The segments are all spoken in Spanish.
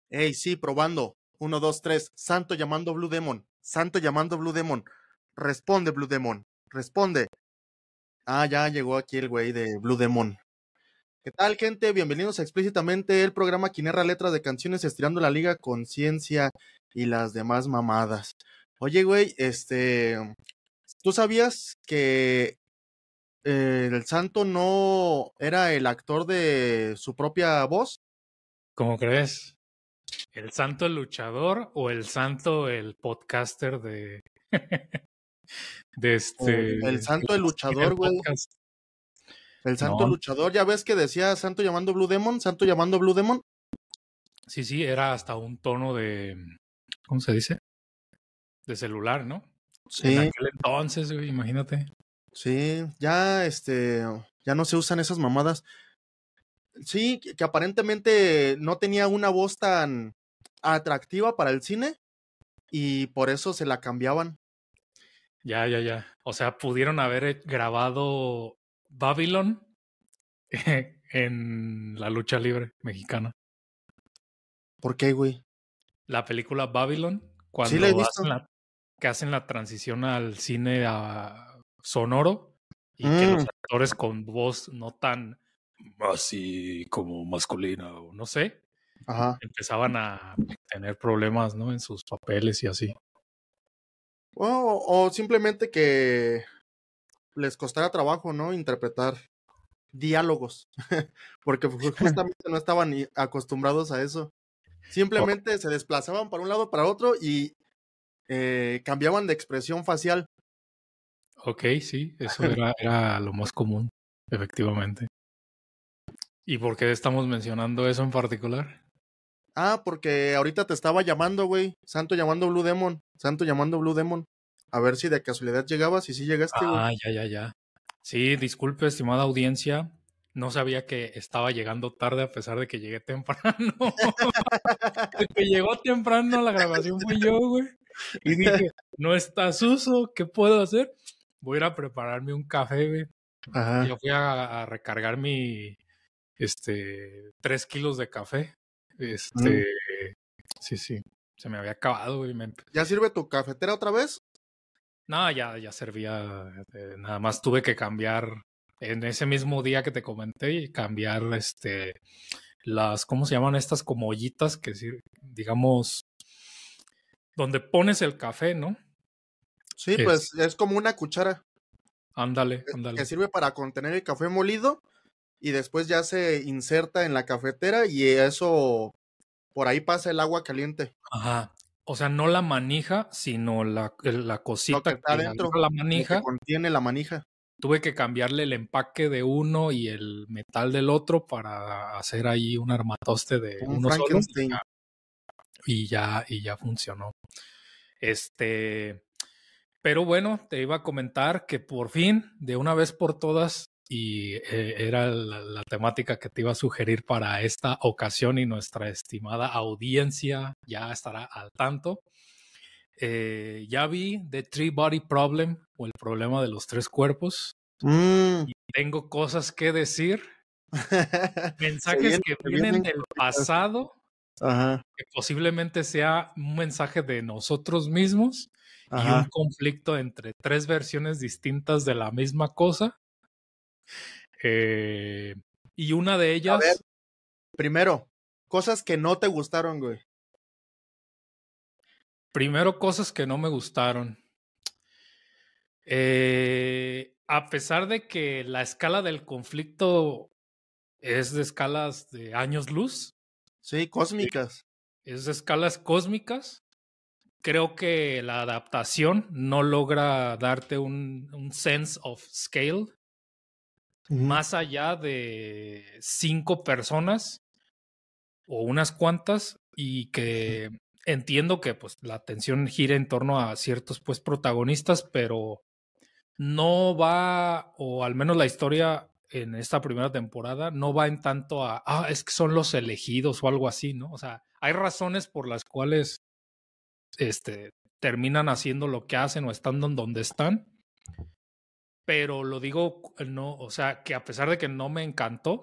Hey, sí, probando. 1, 2, 3. Santo llamando Blue Demon. Santo llamando Blue Demon. Responde, Blue Demon. Responde. Ah, ya llegó aquí el güey de Blue Demon. ¿Qué tal, gente? Bienvenidos a Explícitamente, el programa que narra letras de canciones estirando la liga, conciencia y las demás mamadas. Oye, güey, ¿tú sabías que el Santo no era el actor de su propia voz? ¿Cómo crees? ¿El santo el luchador o el santo el podcaster de, de El Santo el el luchador, güey. podcast? El Santo No, luchador, ya ves que decía Santo llamando Blue Demon, Santo llamando Blue Demon. sí, era hasta un tono de, ¿cómo se dice? De celular, ¿no? En Sí, aquel entonces, güey, imagínate. sí, ya ya no se usan esas mamadas. Sí, que aparentemente no tenía una voz tan atractiva para el cine y por eso se la cambiaban. Ya. O sea, pudieron haber grabado Babylon en la lucha libre mexicana. ¿Por qué, güey? La película Babylon, Sí la he cuando visto. que hacen la transición al cine sonoro y que los Mm, actores con voz no tan así como masculina o no sé, ajá. empezaban a tener problemas, ¿no? En sus papeles y así. O simplemente que les costara trabajo, ¿no? Interpretar diálogos, porque justamente no estaban ni acostumbrados a eso. O- Simplemente se desplazaban para un lado para otro y cambiaban de expresión facial. ok, sí, eso era lo más común, efectivamente. ¿Y por qué estamos mencionando eso en particular? Ah, porque ahorita te estaba llamando, güey. Santo llamando Blue Demon. Santo llamando Blue Demon. A ver si de casualidad llegabas y si llegaste, güey. Ah, ya. Sí, disculpe, estimada audiencia. No sabía que estaba llegando tarde a pesar de que llegué temprano. El que llegó temprano a la grabación fui yo, güey. Y dije, no está Suso, ¿qué puedo hacer? Voy a ir a prepararme un café, güey. Ajá. Ya fui a recargar mi, 3 kilos de café. Mm. Sí, se me había acabado, güey. ¿Ya sirve tu cafetera otra vez? No, ya servía. Nada más tuve que cambiar en ese mismo día que te comenté y cambiar, ¿cómo se llaman estas como ollitas que digamos, donde pones el café, ¿no? Sí, Es, pues es como una cuchara ándale. que sirve para contener el café molido y después ya se inserta en la cafetera y eso por ahí pasa el agua caliente. Ajá. O sea, no la manija, sino la Lo que cosita está que adentro, agarra la lo que manija. contiene la manija. Tuve que cambiarle el empaque de uno y el metal del otro para hacer ahí un armatoste de Un uno solo Frankenstein. y ya funcionó. Pero bueno, te iba a comentar que por fin, de una vez por todas, y era la temática que te iba a sugerir para esta ocasión y nuestra estimada audiencia ya estará al tanto. Ya vi The Three Body Problem o el problema de los tres cuerpos Mm. y tengo cosas que decir, Se mensajes vienen, que se vienen vienen del cositas. pasado, Ajá, que posiblemente sea un mensaje de nosotros mismos y un ajá. conflicto entre tres versiones distintas de la misma cosa. Eh, y una de A ver, ellas, primero, cosas que no te gustaron, güey. primero cosas que no me gustaron. A pesar de que la escala del conflicto es de escalas de años luz, Sí, cósmicas. es de escalas cósmicas, creo que la adaptación no logra darte un sense of scale Ujú. más allá de 5 personas o unas cuantas y que entiendo que pues la atención gira en torno a ciertos pues protagonistas, pero no va, o al menos la historia en esta primera temporada no va en tanto es que son los elegidos o algo así, ¿no? O sea, hay razones por las cuales terminan haciendo lo que hacen o estando en donde están, pero lo digo, no, o sea, que a pesar de que no me encantó,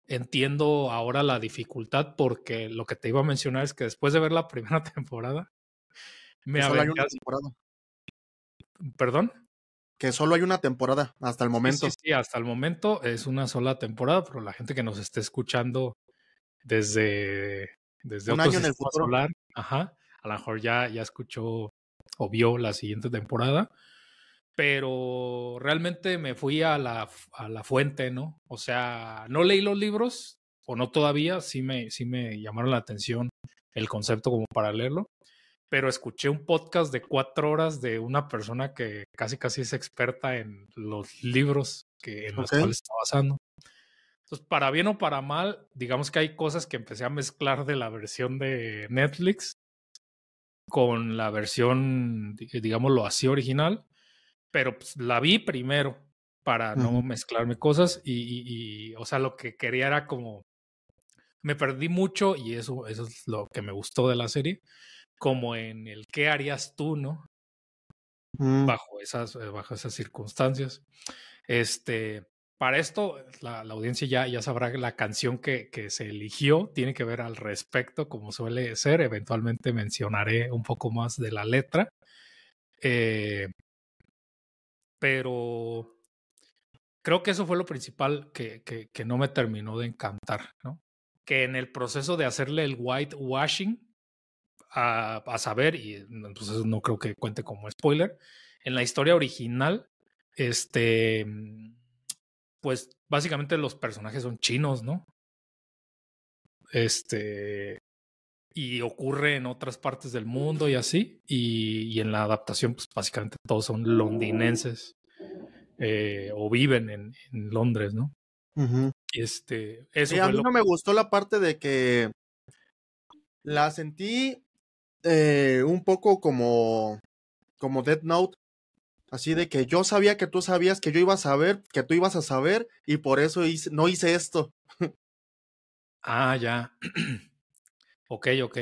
entiendo ahora la dificultad porque lo que te iba a mencionar es que después de ver la primera temporada, me Que solo hay aventé una así. temporada. ¿Perdón? Que solo hay una temporada hasta el Sí, sí, momento. sí, hasta el momento es una sola temporada, pero la gente que nos esté escuchando desde, desde Un otro año en el sistema futuro. solar, ajá, a lo mejor ya escuchó o vio la siguiente temporada, pero realmente me fui a la fuente, ¿no? O sea, no leí los libros, o no todavía, sí me llamaron la atención el concepto como para leerlo, pero escuché un podcast de 4 horas de una persona que casi es experta en los libros en los Ok. cuales está basando. Entonces, para bien o para mal, digamos que hay cosas que empecé a mezclar de la versión de Netflix con la versión, digámoslo así, original, pero pues, la vi primero para no Ujú. mezclarme cosas o sea, lo que quería era como, me perdí mucho y eso es lo que me gustó de la serie, como en el qué harías tú, ¿no? Mm, Bajo esas circunstancias. Este, para esto, la audiencia ya sabrá que la canción que se eligió tiene que ver al respecto, como suele ser. Eventualmente mencionaré un poco más de la letra. Eh, pero creo que eso fue lo principal que no me terminó de encantar, ¿no? Que en el proceso de hacerle el whitewashing, a saber, y entonces no creo que cuente como spoiler, en la historia original, este, pues básicamente los personajes son chinos, ¿no? Este, y ocurre en otras partes del mundo y así, y en la adaptación, pues básicamente todos son londinenses o viven en Londres, ¿no? ujú. Eso Sí, a fue mí lo no me que... gustó la parte de que la sentí un poco como Death Note, así de que yo sabía que tú sabías que yo iba a saber, que tú ibas a saber, y por eso no hice esto. Ah, ya. Ok, ok.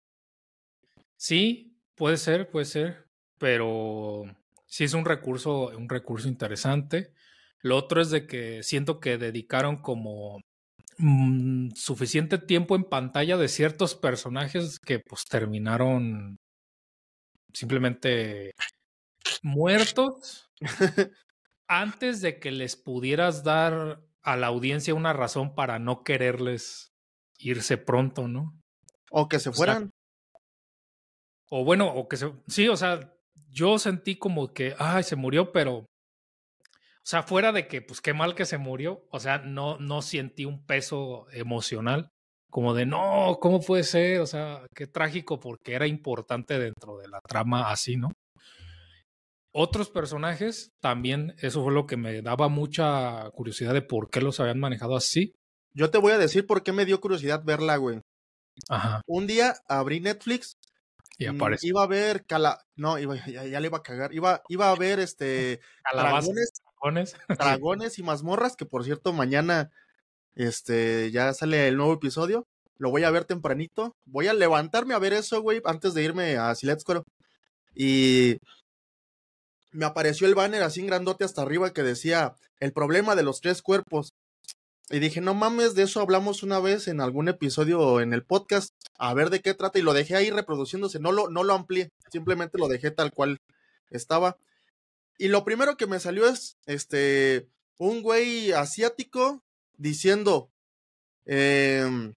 Sí, puede ser, pero sí es un recurso interesante. Lo otro es de que siento que dedicaron como suficiente tiempo en pantalla de ciertos personajes que pues terminaron simplemente muertos antes de que les pudieras dar a la audiencia una razón para no quererles irse pronto, ¿no? O que se O sea, fueran. o bueno, o que se... Sí, o sea, yo sentí como que, ay, se murió, pero, o sea, fuera de que, pues qué mal que se murió, o sea, no sentí un peso emocional, como de, no, ¿cómo puede ser? O sea, qué trágico, porque era importante dentro de la trama así, ¿no? Otros personajes, también, eso fue lo que me daba mucha curiosidad de por qué los habían manejado así. Yo te voy a decir por qué me dio curiosidad verla, güey. Ajá, Un día abrí Netflix, y aparece. iba a ver no, ya le iba a cagar. Iba a ver Calabazas, dragones, dragones, sí. dragones y mazmorras, que por cierto, mañana ya sale el nuevo episodio. Lo voy a ver tempranito. Voy a levantarme a ver eso, güey, antes de irme a Siletscoro. Y me apareció el banner así en grandote hasta arriba que decía el problema de los 3 cuerpos. Y dije, no mames, de eso hablamos una vez en algún episodio en el podcast, a ver de qué trata, y lo dejé ahí reproduciéndose, no lo amplié, simplemente lo dejé tal cual estaba. Y lo primero que me salió es, un güey asiático diciendo, em,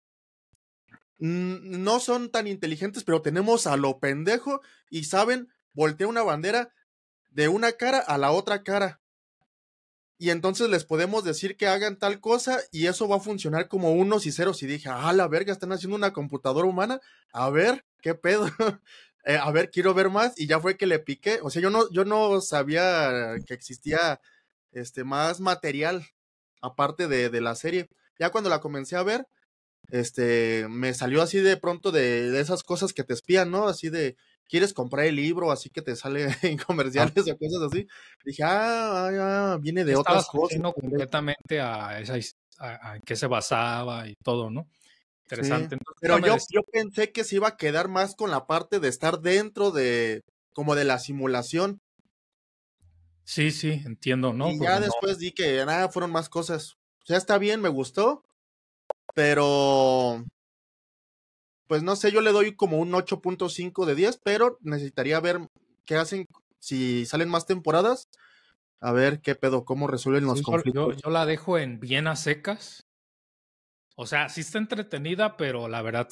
no son tan inteligentes, pero tenemos a lo pendejo, y saben, voltea una bandera de una cara a la otra cara. Y entonces les podemos decir que hagan tal cosa y eso va a funcionar como unos y ceros. Y dije, la verga, están haciendo una computadora humana. A ver, qué pedo. A ver, quiero ver más. Y ya fue que le piqué. O sea, yo no sabía que existía más material aparte de la serie. Ya cuando la comencé a ver, me salió así de pronto de esas cosas que te espían, ¿no? Así de, ¿quieres comprar el libro? Así que te sale en Ah, comerciales o cosas así. Dije, viene de otras estabas cosas. ajeno completamente a a en qué se basaba y todo, ¿no? Sí, Interesante. Entonces, pero déjame yo decir. pensé que se iba a quedar más con la parte de estar dentro como de la simulación. Sí, sí, entiendo, ¿no? Y Porque ya no. después di que nada, fueron más cosas. O sea, está bien, me gustó, pero pues no sé, yo le doy como un 8.5 de 10, pero necesitaría ver qué hacen, si salen más temporadas, a ver qué pedo, cómo resuelven los Sí, conflictos. yo la dejo en bien a secas. O sea, sí está entretenida, pero la verdad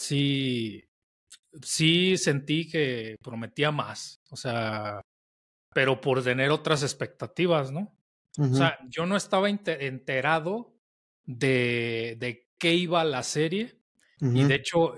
sí sentí que prometía más. O sea, pero por tener otras expectativas, ¿no? O Ujú, sea, yo no estaba enterado de qué iba la serie. Y ujú. de hecho,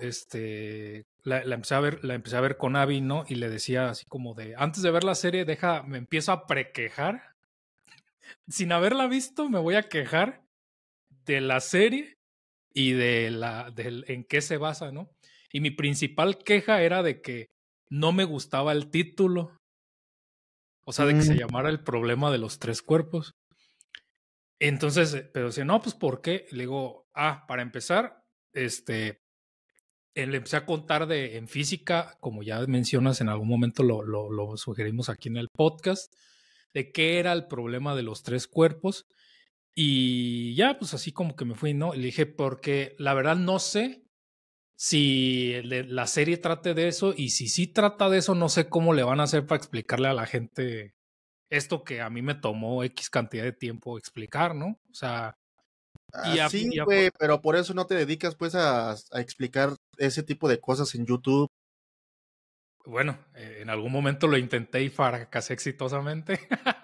la empecé a ver con Abby, ¿no? Y le decía así como de, antes de ver la serie, me empiezo a prequejar. Sin haberla visto, me voy a quejar de la serie y en qué se basa, ¿no? Y mi principal queja era de que no me gustaba el título, o sea, de que se Mm, llamara El problema de los tres cuerpos. Entonces, pero decía, no, pues ¿por qué? Le digo, para empezar, le empecé a contar en física, como ya mencionas, en algún momento lo sugerimos aquí en el podcast, de qué era el problema de los tres cuerpos. Y ya, pues así como que me fui, ¿no? Y le dije, porque la verdad no sé si la serie trate de eso, y si sí trata de eso, no sé cómo le van a hacer para explicarle a la gente esto que a mí me tomó X cantidad de tiempo explicar, ¿no? O sea, sí, güey, pero por eso no te dedicas pues a explicar ese tipo de cosas en YouTube. bueno, en algún momento lo intenté y fracasé exitosamente.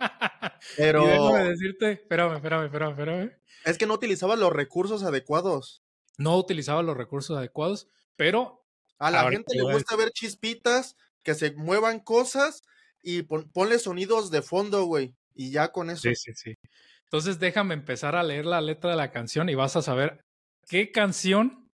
Y déjame Pero decirte, espérame. es que no utilizabas los recursos adecuados. No utilizaba los recursos adecuados, pero A la ahorita gente te le voy a gusta decir. ver chispitas, que se muevan cosas y ponle sonidos de fondo, güey. Y ya con Sí, eso. sí, sí. Entonces déjame empezar a leer la letra de la canción y vas a saber qué canción,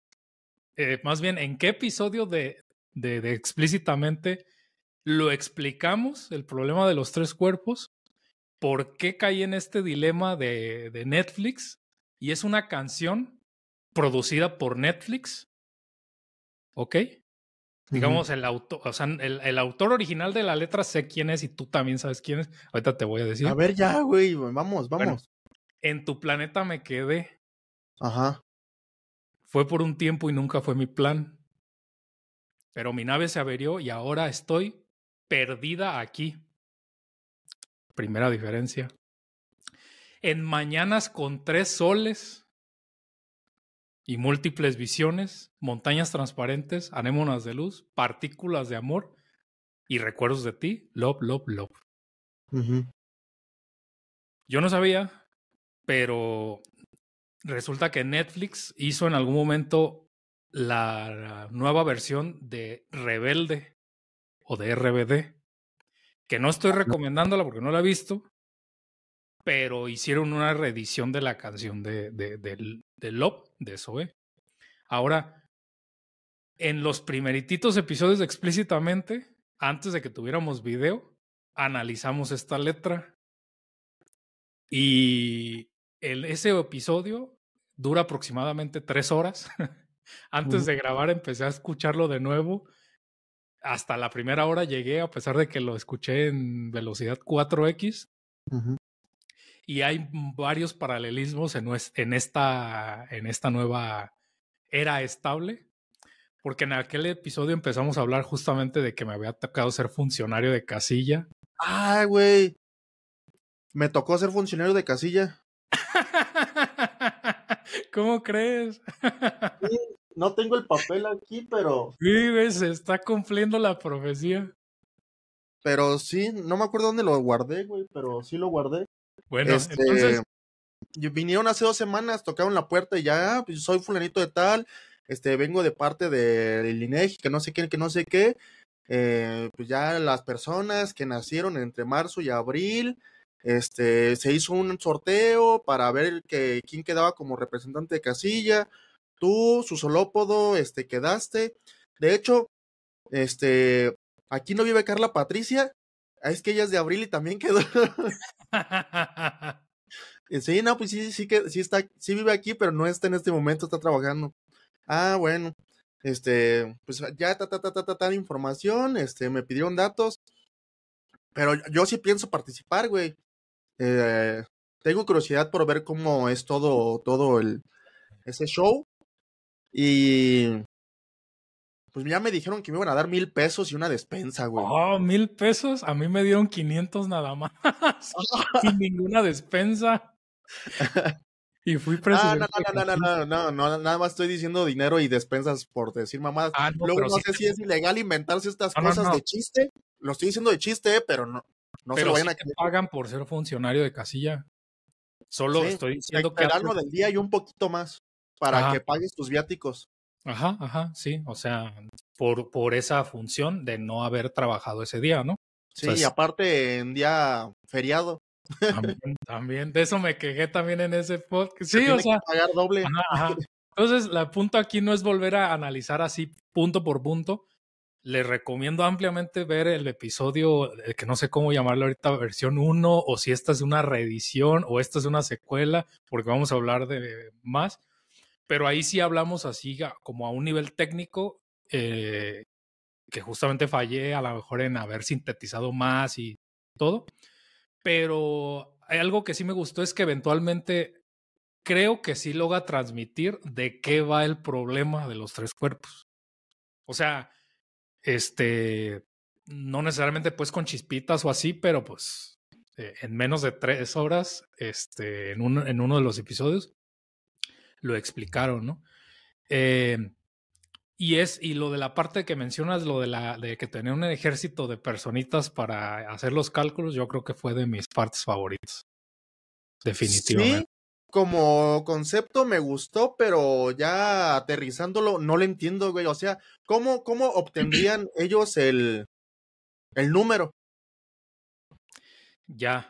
más bien en qué episodio de explícitamente lo explicamos, el problema de los tres cuerpos, por qué caí en este dilema de Netflix. Y es una canción producida por Netflix, ¿ok? Ujú. Digamos, el autor, o sea, el autor original de la letra sé quién es y tú también sabes quién es. Ahorita te voy a A decir. ver, ya, güey, vamos, Bueno, vamos. en tu planeta me quedé. Ajá. Fue por un tiempo y nunca fue mi plan. Pero mi nave se averió y ahora estoy perdida aquí. Primera diferencia. En mañanas con tres soles y múltiples visiones, montañas transparentes, anémonas de luz, partículas de amor y recuerdos de ti, love, love, love. Ujú. Yo no sabía, pero resulta que Netflix hizo en algún momento la nueva versión de Rebelde o de RBD, que no estoy recomendándola porque no la he visto, pero hicieron una reedición de la canción de Love de Zoe. Ahora, en los primerititos episodios de Explícitamente, antes de que tuviéramos video, analizamos esta letra y ese episodio dura aproximadamente 3 horas. Antes Ujú. de grabar empecé a escucharlo de nuevo. Hasta la primera hora llegué, a pesar de que lo escuché en velocidad 4X. Ujú. Y hay varios paralelismos en esta nueva era estable, porque en aquel episodio empezamos a hablar justamente de que me había tocado ser funcionario de casilla. Ah, güey. Me tocó ser funcionario de casilla. ¿Cómo crees? Sí, no tengo el papel aquí, Sí, güey, se está cumpliendo la profecía. pero sí, no me acuerdo dónde lo guardé, güey, pero sí lo guardé. Bueno, Este, entonces, vinieron hace 2 semanas, tocaron la puerta y ya, pues soy fulanito de tal, vengo de parte del INEGI, que no sé qué, que no sé qué. Pues ya las personas que nacieron entre marzo y abril, se hizo un sorteo para ver quién quedaba como representante de casilla. Tú, su solópodo, quedaste. De hecho, este, aquí no vive Carla Patricia. Es que ella es de abril y también quedó. Sí, no, pues sí, sí que sí está, sí vive aquí, pero no está en este momento, está trabajando. Ah, bueno, pues ya ta información, me pidieron datos, pero yo sí pienso participar, güey. Eh, Tengo curiosidad por ver cómo es todo ese show. Y pues ya me dijeron que me iban a dar 1,000 pesos y una despensa, güey. Oh, 1,000 pesos. A mí me dieron 500 nada más. Sin ninguna despensa. Y fui Ah, no, presidente de no, no, no, Cancún. no, nada más estoy diciendo dinero y despensas por decir mamadas. Ah, no, Luego pero no sí sé si es ilegal inventarse estas no, no, cosas no. de chiste. Lo estoy diciendo de chiste, pero no se lo Pero vayan sí a te creer. pagan por ser funcionario de casilla. Solo Sí, estoy te, diciendo que te dan haces. lo del día y un poquito más para Ajá, que pagues tus viáticos. ajá, sí. O sea, por esa función de no haber trabajado ese día, ¿no? O sea, Sí, y aparte en día feriado, también. De eso me quejé también en ese podcast. se Sí, o tiene que sea, pagar doble. ajá, ajá. Entonces, el punto aquí no es volver a analizar así punto por punto. Les recomiendo ampliamente ver el episodio, que no sé cómo llamarlo ahorita, versión 1, o si esta es una reedición o esta es una secuela, porque vamos a hablar de más. Pero ahí sí hablamos así como a un nivel técnico, que justamente fallé a lo mejor en haber sintetizado más y todo. Pero hay algo que sí me gustó, es que eventualmente creo que sí logra transmitir de qué va el problema de los tres cuerpos. O sea, no necesariamente pues con chispitas o así, pero pues en menos de 3 horas, en uno de los episodios, lo explicaron, ¿no? Eh, y lo de la parte que mencionas, lo de que tener un ejército de personitas para hacer los cálculos, yo creo que fue de mis partes favoritas, Sí, definitivamente. como concepto me gustó, pero ya aterrizándolo no lo entiendo, güey. O sea, ¿cómo obtendrían ellos el número? Ya.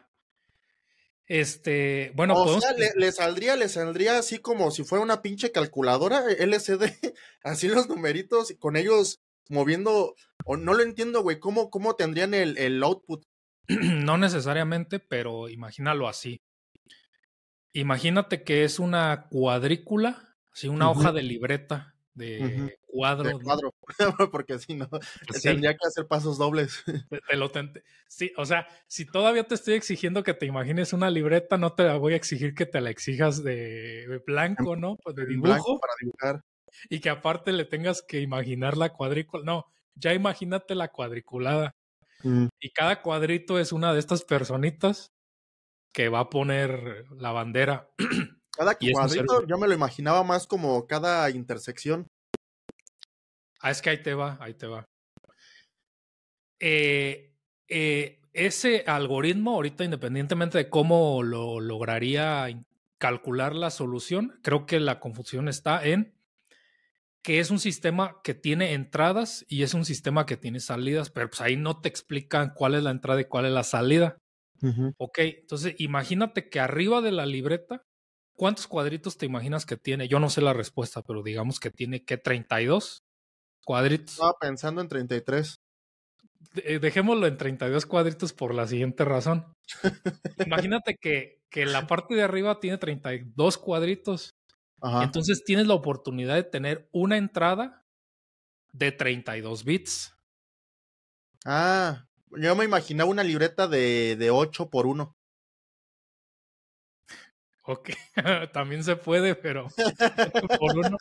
Bueno, O podemos. sea, le saldría así como si fuera una pinche calculadora LCD, así los numeritos, y con ellos moviendo, o no lo entiendo, güey, ¿cómo tendrían el output? No necesariamente, pero imagínalo así. Imagínate que es una cuadrícula, así una Ujú, hoja de libreta ujú, de de cuadro, ¿no? cuadro, porque si no, Sí, tendría que hacer pasos dobles. sí, o sea, si todavía te estoy exigiendo que te imagines una libreta, no te la voy a exigir que te la exijas de En, blanco, ¿no? Pues de en blanco dibujo, para dibujar. y que aparte le tengas que imaginar la cuadrícula. No, ya imagínate la cuadriculada. Mm. Y cada cuadrito es una de estas personitas que va a poner la bandera. Cada Y es un ser humano. cuadrito yo me lo imaginaba más como cada intersección. Ah, es que ahí te va, ahí te va. Ese algoritmo, ahorita independientemente de cómo lo lograría calcular la solución, creo que la confusión está en que es un sistema que tiene entradas y es un sistema que tiene salidas, pero pues ahí no te explican cuál es la entrada y cuál es la salida. Ujú. Ok, entonces imagínate que arriba de la libreta, ¿cuántos cuadritos te imaginas que tiene? Yo no sé la respuesta, pero digamos que tiene que 32 cuadritos. Estaba pensando en 33. Dejémoslo en 32 cuadritos por la siguiente razón. Imagínate que la parte de arriba tiene 32 cuadritos. Ajá. Entonces tienes la oportunidad de tener una entrada de 32 bits. Ah, yo me imaginaba una libreta de 8 por 1. Ok, también se puede, pero 8 por 1.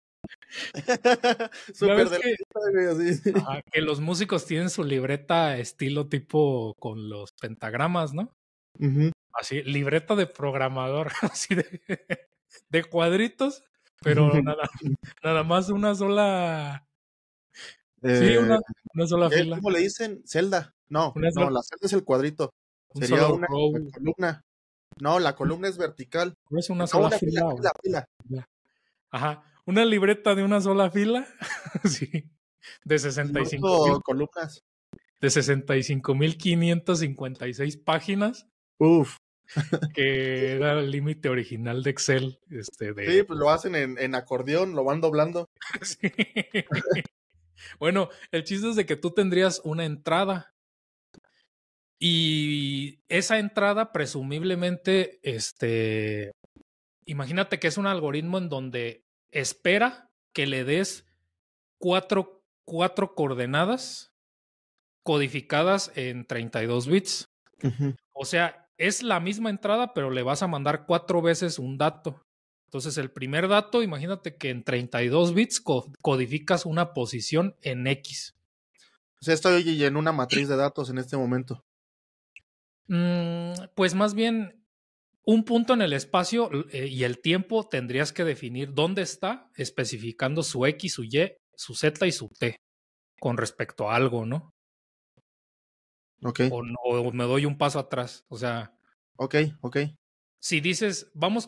Ya Súper ves que, delgadita, güey, así. ajá, que los músicos tienen su libreta estilo tipo con los pentagramas, ¿no? Ujú. Así, libreta de programador, así de cuadritos, pero nada más una sola. Sí, Eh, una sola fila. ¿Cómo le dicen? Celda. No, Una no, sola, la celda es el cuadrito. un Sería solo una row. columna. No, la columna es vertical. ¿No es una No, sola una fila, fila? fila, fila. Ya. Ajá. Una libreta de una sola fila. Sí. De Y 65 mil. 8 columnas. De 65,556 páginas, Uf. que era el límite original de Excel. Sí, pues lo hacen en acordeón, lo van doblando. Sí. Bueno, el chiste es de que tú tendrías una entrada. Y esa entrada, presumiblemente, imagínate que es un algoritmo en donde espera que le des cuatro coordenadas codificadas en 32 bits. Ujú. O sea, es la misma entrada, pero le vas a mandar 4 veces un dato. Entonces, el primer dato, imagínate que en 32 bits codificas una posición en X. O sea, estoy en una matriz de datos en este momento. Pues más bien, un punto en el espacio y el tiempo tendrías que definir dónde está, especificando su X, su Y, su Z y su T con respecto a algo, ¿no? Ok, O me doy un paso atrás. O sea, ok. si dices, vamos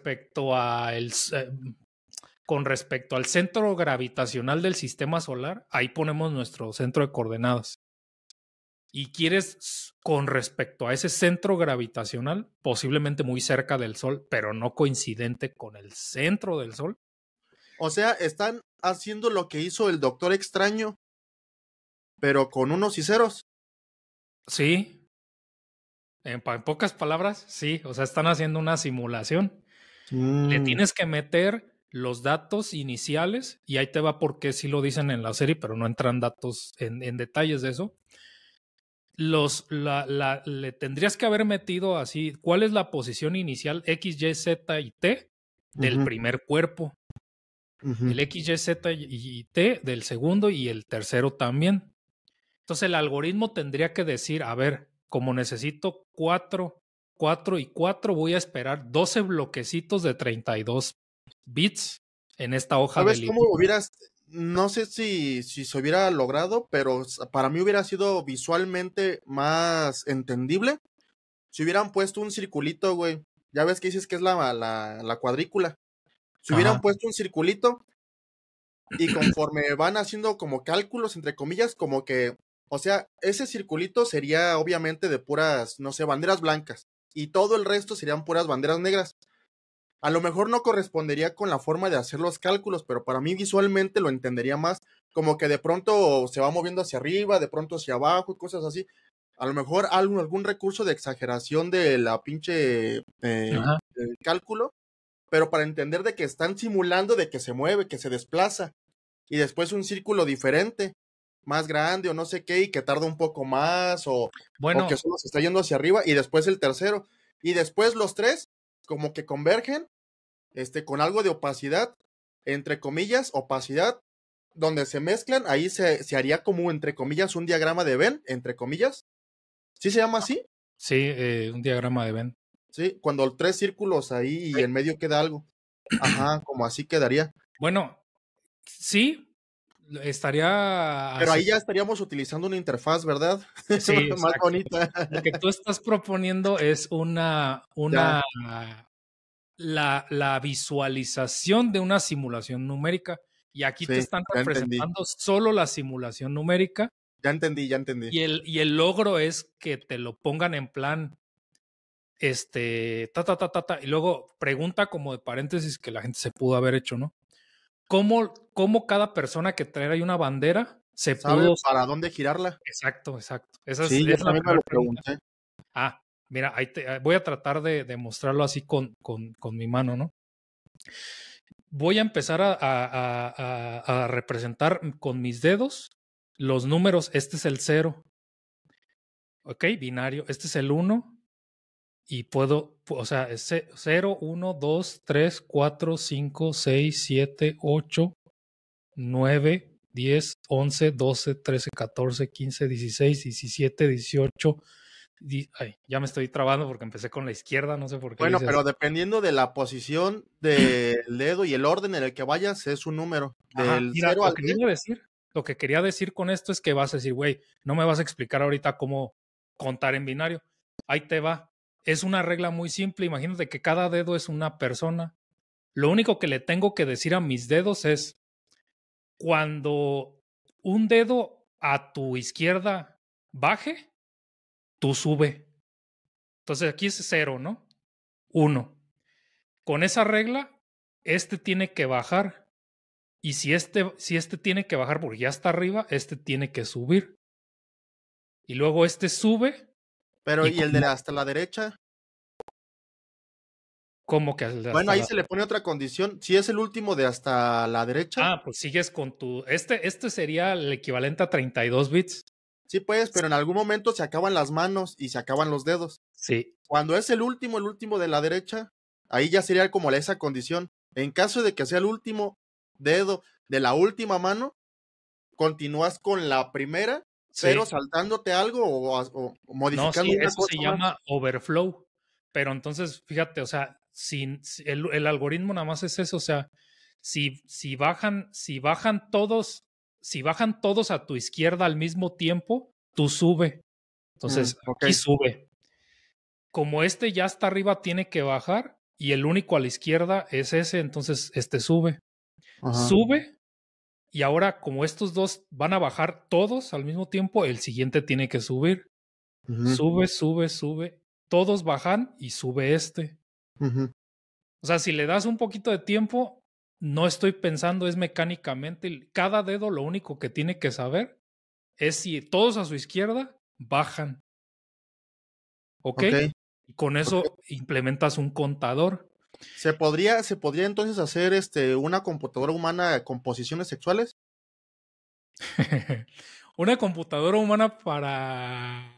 con respecto al centro gravitacional del sistema solar, ahí ponemos nuestro centro de coordenadas. Y quieres, con respecto a ese centro gravitacional, posiblemente muy cerca del Sol, pero no coincidente con el centro del Sol. O sea, están haciendo lo que hizo el Doctor Extraño, pero con unos y ceros. Sí, en pocas palabras, sí. O sea, están haciendo una simulación. Le tienes que meter los datos iniciales y ahí te va porque sí lo dicen en la serie, pero no entran datos en detalles de eso. Le tendrías que haber metido así, ¿cuál es la posición inicial X, Y, Z y T del primer cuerpo? El X, Y, Z y T del segundo y el tercero también. Entonces el algoritmo tendría que decir, a ver, como necesito 4 y 4, voy a esperar 12 bloquecitos de 32 bits en esta hoja de ¿Sabes cómo libro. hubieras? No sé si se hubiera logrado, pero para mí hubiera sido visualmente más entendible si hubieran puesto un circulito, güey. Ya ves que dices que es la cuadrícula. Si hubieran Ajá. puesto un circulito y conforme van haciendo como cálculos, entre comillas, como que, o sea, ese circulito sería obviamente de puras, no sé, banderas blancas y todo el resto serían puras banderas negras. A lo mejor no correspondería con la forma de hacer los cálculos, pero para mí visualmente lo entendería más, como que de pronto se va moviendo hacia arriba, de pronto hacia abajo y cosas así. A lo mejor algún recurso de exageración de la pinche Ajá. cálculo, pero para entender de que están simulando de que se mueve, que se desplaza, y después un círculo diferente, más grande o no sé qué, y que tarda un poco más, o que Bueno, solo se está yendo hacia arriba, y después el tercero, y después los tres como que convergen, con algo de opacidad, entre comillas, opacidad, donde se mezclan, ahí se haría como, entre comillas, un diagrama de Venn, entre comillas. ¿Sí se llama así? sí, un diagrama de Venn. Sí, cuando tres círculos ahí y en medio queda algo. Ajá, como así quedaría. Bueno, sí, estaría Pero ahí ya estaríamos utilizando una interfaz, ¿verdad? Sí, Más exacto. bonita. Lo que tú estás proponiendo es Ya, la visualización de una simulación numérica y aquí te sí, están ya entendí. representando solo la simulación numérica Ya entendí, ya entendí. y el logro es que te lo pongan en plan y luego pregunta como de paréntesis que la gente se pudo haber hecho, ¿no? ¿Cómo cada persona que trae ahí una bandera se ¿Sabe pudo... para dónde girarla? Exacto, exacto. Sí, yo Es la también me primera lo pregunta. pregunté. Ah, mira, voy a tratar de mostrarlo así con mi mano, ¿no? Voy a empezar a representar con mis dedos los números. Este es el 0, ¿ok? Binario. Este es el 1 y puedo, o sea, es 0, 1, 2, 3, 4, 5, 6, 7, 8, 9, 10, 11, 12, 13, 14, 15, 16, 17, 18. Ay, ya me estoy trabando porque empecé con la izquierda, no sé por qué le Bueno, hice así. pero dependiendo de la posición del dedo y el orden en el que vayas, es un número. Ajá, Del mira, 0 al 10. lo que quería decir con esto es que vas a decir, güey, no me vas a explicar ahorita cómo contar en binario. Ahí te va. Es una regla muy simple. Imagínate que cada dedo es una persona. Lo único que le tengo que decir a mis dedos es cuando un dedo a tu izquierda baje, tú sube. Entonces aquí es 0, ¿no? 1. Con esa regla, este tiene que bajar. Y si este tiene que bajar porque ya está arriba, este tiene que subir. Y luego este sube Pero, y ¿y el de hasta la derecha? como que Bueno, hasta ahí la... se le pone otra condición. Si es el último de hasta la derecha, Ah, pues sigues con tu... Este sería el equivalente a 32 bits. sí puedes, pero en algún momento se acaban las manos y se acaban los dedos. Sí. Cuando es el último de la derecha, ahí ya sería como esa condición. En caso de que sea el último dedo de la última mano, continúas con la primera, pero Sí. saltándote algo o No, modificando sí, una eso se cosa más. llama overflow. Pero entonces, fíjate, o sea, el algoritmo nada más es eso, o sea, si bajan todos a tu izquierda al mismo tiempo, tú sube. Entonces, Ok. aquí sube. Como este ya está arriba, tiene que bajar y el único a la izquierda es ese, entonces este sube. Ajá. Sube y ahora como estos dos van a bajar todos al mismo tiempo, el siguiente tiene que subir. Ujú, Sube, sube, sube. Todos bajan y sube este. ujú. O sea, si le das un poquito de tiempo, no estoy pensando, es mecánicamente. Cada dedo lo único que tiene que saber es si todos a su izquierda bajan. ¿Ok? Ok, Y con ok. eso implementas un contador. ¿Se podría entonces hacer una computadora humana con posiciones sexuales? Una computadora humana para...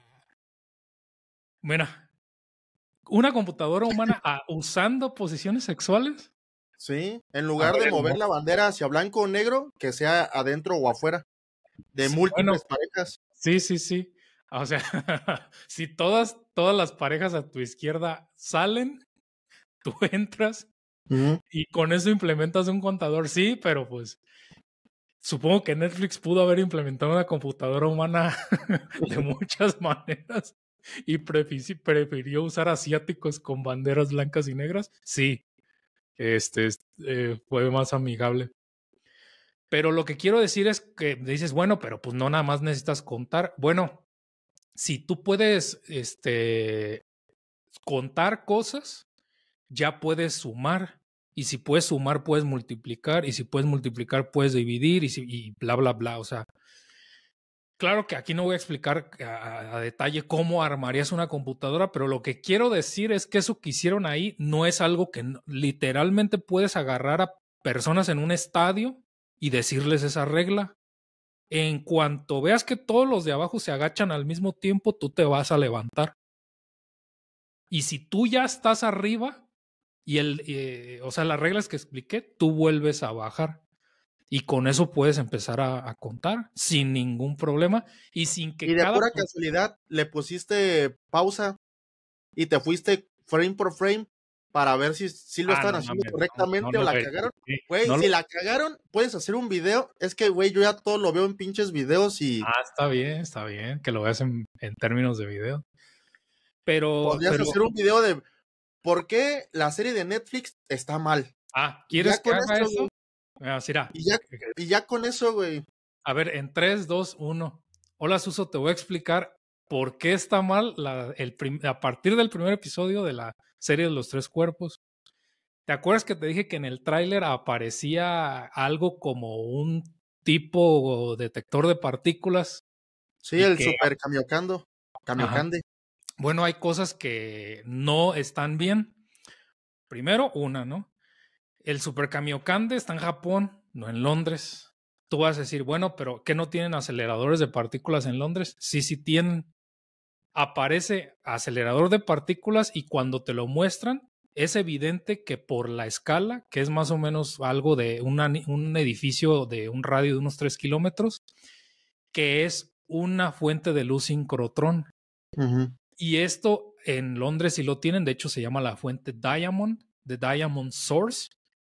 Mira, una computadora humana usando posiciones sexuales. Sí, en A lugar de ver, mover no. la bandera hacia blanco o negro, que sea adentro o afuera, de Bueno, múltiples parejas. sí, sí, sí. O sea, si todas las parejas a tu izquierda salen, tú entras Ujú. y con eso implementas un contador. Sí, pero pues supongo que Netflix pudo haber implementado una computadora humana de muchas maneras y prefirió usar asiáticos con banderas blancas y negras. Sí, fue más amigable. Pero lo que quiero decir es que dices, bueno, pero pues no nada más necesitas contar. Bueno, si tú puedes contar cosas, ya puedes sumar. Y si puedes sumar, puedes multiplicar. Y si puedes multiplicar, puedes dividir. Y bla, bla, bla. O sea, claro que aquí no voy a explicar a detalle cómo armarías una computadora, pero lo que quiero decir es que eso que hicieron ahí no es algo que literalmente puedes agarrar a personas en un estadio y decirles esa regla. En cuanto veas que todos los de abajo se agachan al mismo tiempo, tú te vas a levantar. Y si tú ya estás arriba y o sea, las reglas que expliqué, tú vuelves a bajar. Y con eso puedes empezar a contar sin ningún problema y sin Y que de cada... pura casualidad le pusiste pausa y te fuiste frame por frame para ver si lo Ah, estaban no haciendo mames, no, correctamente o no, la cagaron. sí, Güey, no si lo... la cagaron, puedes hacer un video. Es que, güey, yo ya todo lo veo en pinches videos y Ah, está bien, que lo veas en términos de video. Pero, podrías hacer un video de por qué la serie de Netflix está mal. Y ¿quieres ya que con haga eso, eso? güey. Mira, Y ya con eso, güey. a ver, en 3, 2, 1. Hola, Suso, te voy a explicar por qué está mal a partir del primer episodio de la serie de los tres cuerpos. ¿Te acuerdas que te dije que en el tráiler aparecía algo como un tipo detector de partículas Sí, y el que, super ajá, Kamiokande. bueno, hay cosas que no están bien? Primero, ¿no? El Super Kamiokande está en Japón, no en Londres. Tú vas a decir, bueno, pero ¿qué no tienen aceleradores de partículas en Londres? Sí, sí tienen. Aparece acelerador de partículas y cuando te lo muestran, es evidente que por la escala, que es más o menos algo de un edificio de un radio de unos 3 kilómetros, que es una fuente de luz sincrotrón. Ujú. Y esto en Londres sí lo tienen, de hecho se llama la fuente Diamond, de Diamond Source.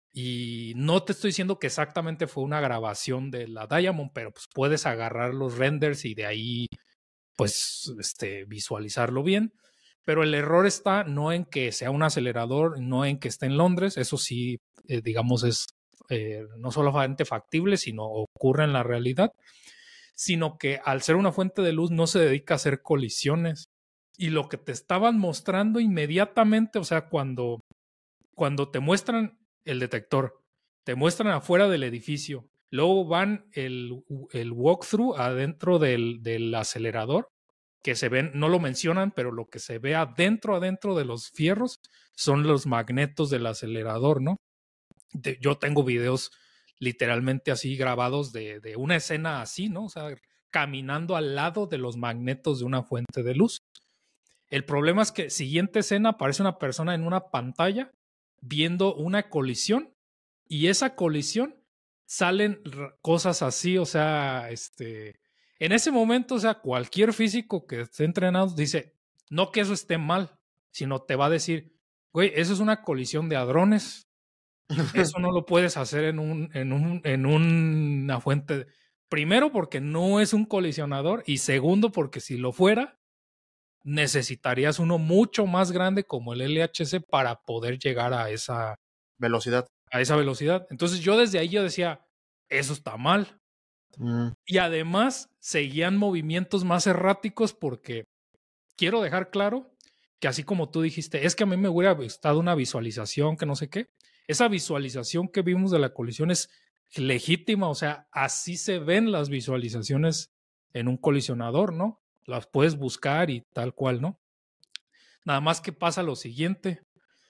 Y no te estoy diciendo que exactamente fue una grabación de la Diamond, pero pues puedes agarrar los renders y de ahí pues visualizarlo bien. Pero el error está no en que sea un acelerador, no en que esté en Londres, eso sí, digamos, es no solamente factible, sino ocurre en la realidad, sino que al ser una fuente de luz no se dedica a hacer colisiones. Y lo que te estaban mostrando inmediatamente, o sea, cuando te muestran el detector, te muestran afuera del edificio, luego van el walkthrough adentro del acelerador, que se ven, no lo mencionan, pero lo que se ve adentro de los fierros son los magnetos del acelerador, ¿no? Yo tengo videos literalmente así grabados de una escena así, ¿no? O sea, caminando al lado de los magnetos de una fuente de luz. El problema es que siguiente escena aparece una persona en una pantalla viendo una colisión y esa colisión salen cosas así, o sea, en ese momento, o sea, cualquier físico que esté entrenado dice, no que eso esté mal, sino te va a decir, güey, eso es una colisión de hadrones, eso no lo puedes hacer en una fuente. Primero, porque no es un colisionador, y segundo, porque si lo fuera, necesitarías uno mucho más grande como el LHC para poder llegar a esa velocidad. Entonces yo desde ahí yo decía, eso está mal. Y además seguían movimientos más erráticos porque quiero dejar claro que así como tú dijiste, es que a mí me hubiera gustado una visualización que no sé qué. Esa visualización que vimos de la colisión es legítima, o sea, así se ven las visualizaciones en un colisionador, ¿no? Las puedes buscar y tal cual, ¿no? Nada más que pasa lo siguiente.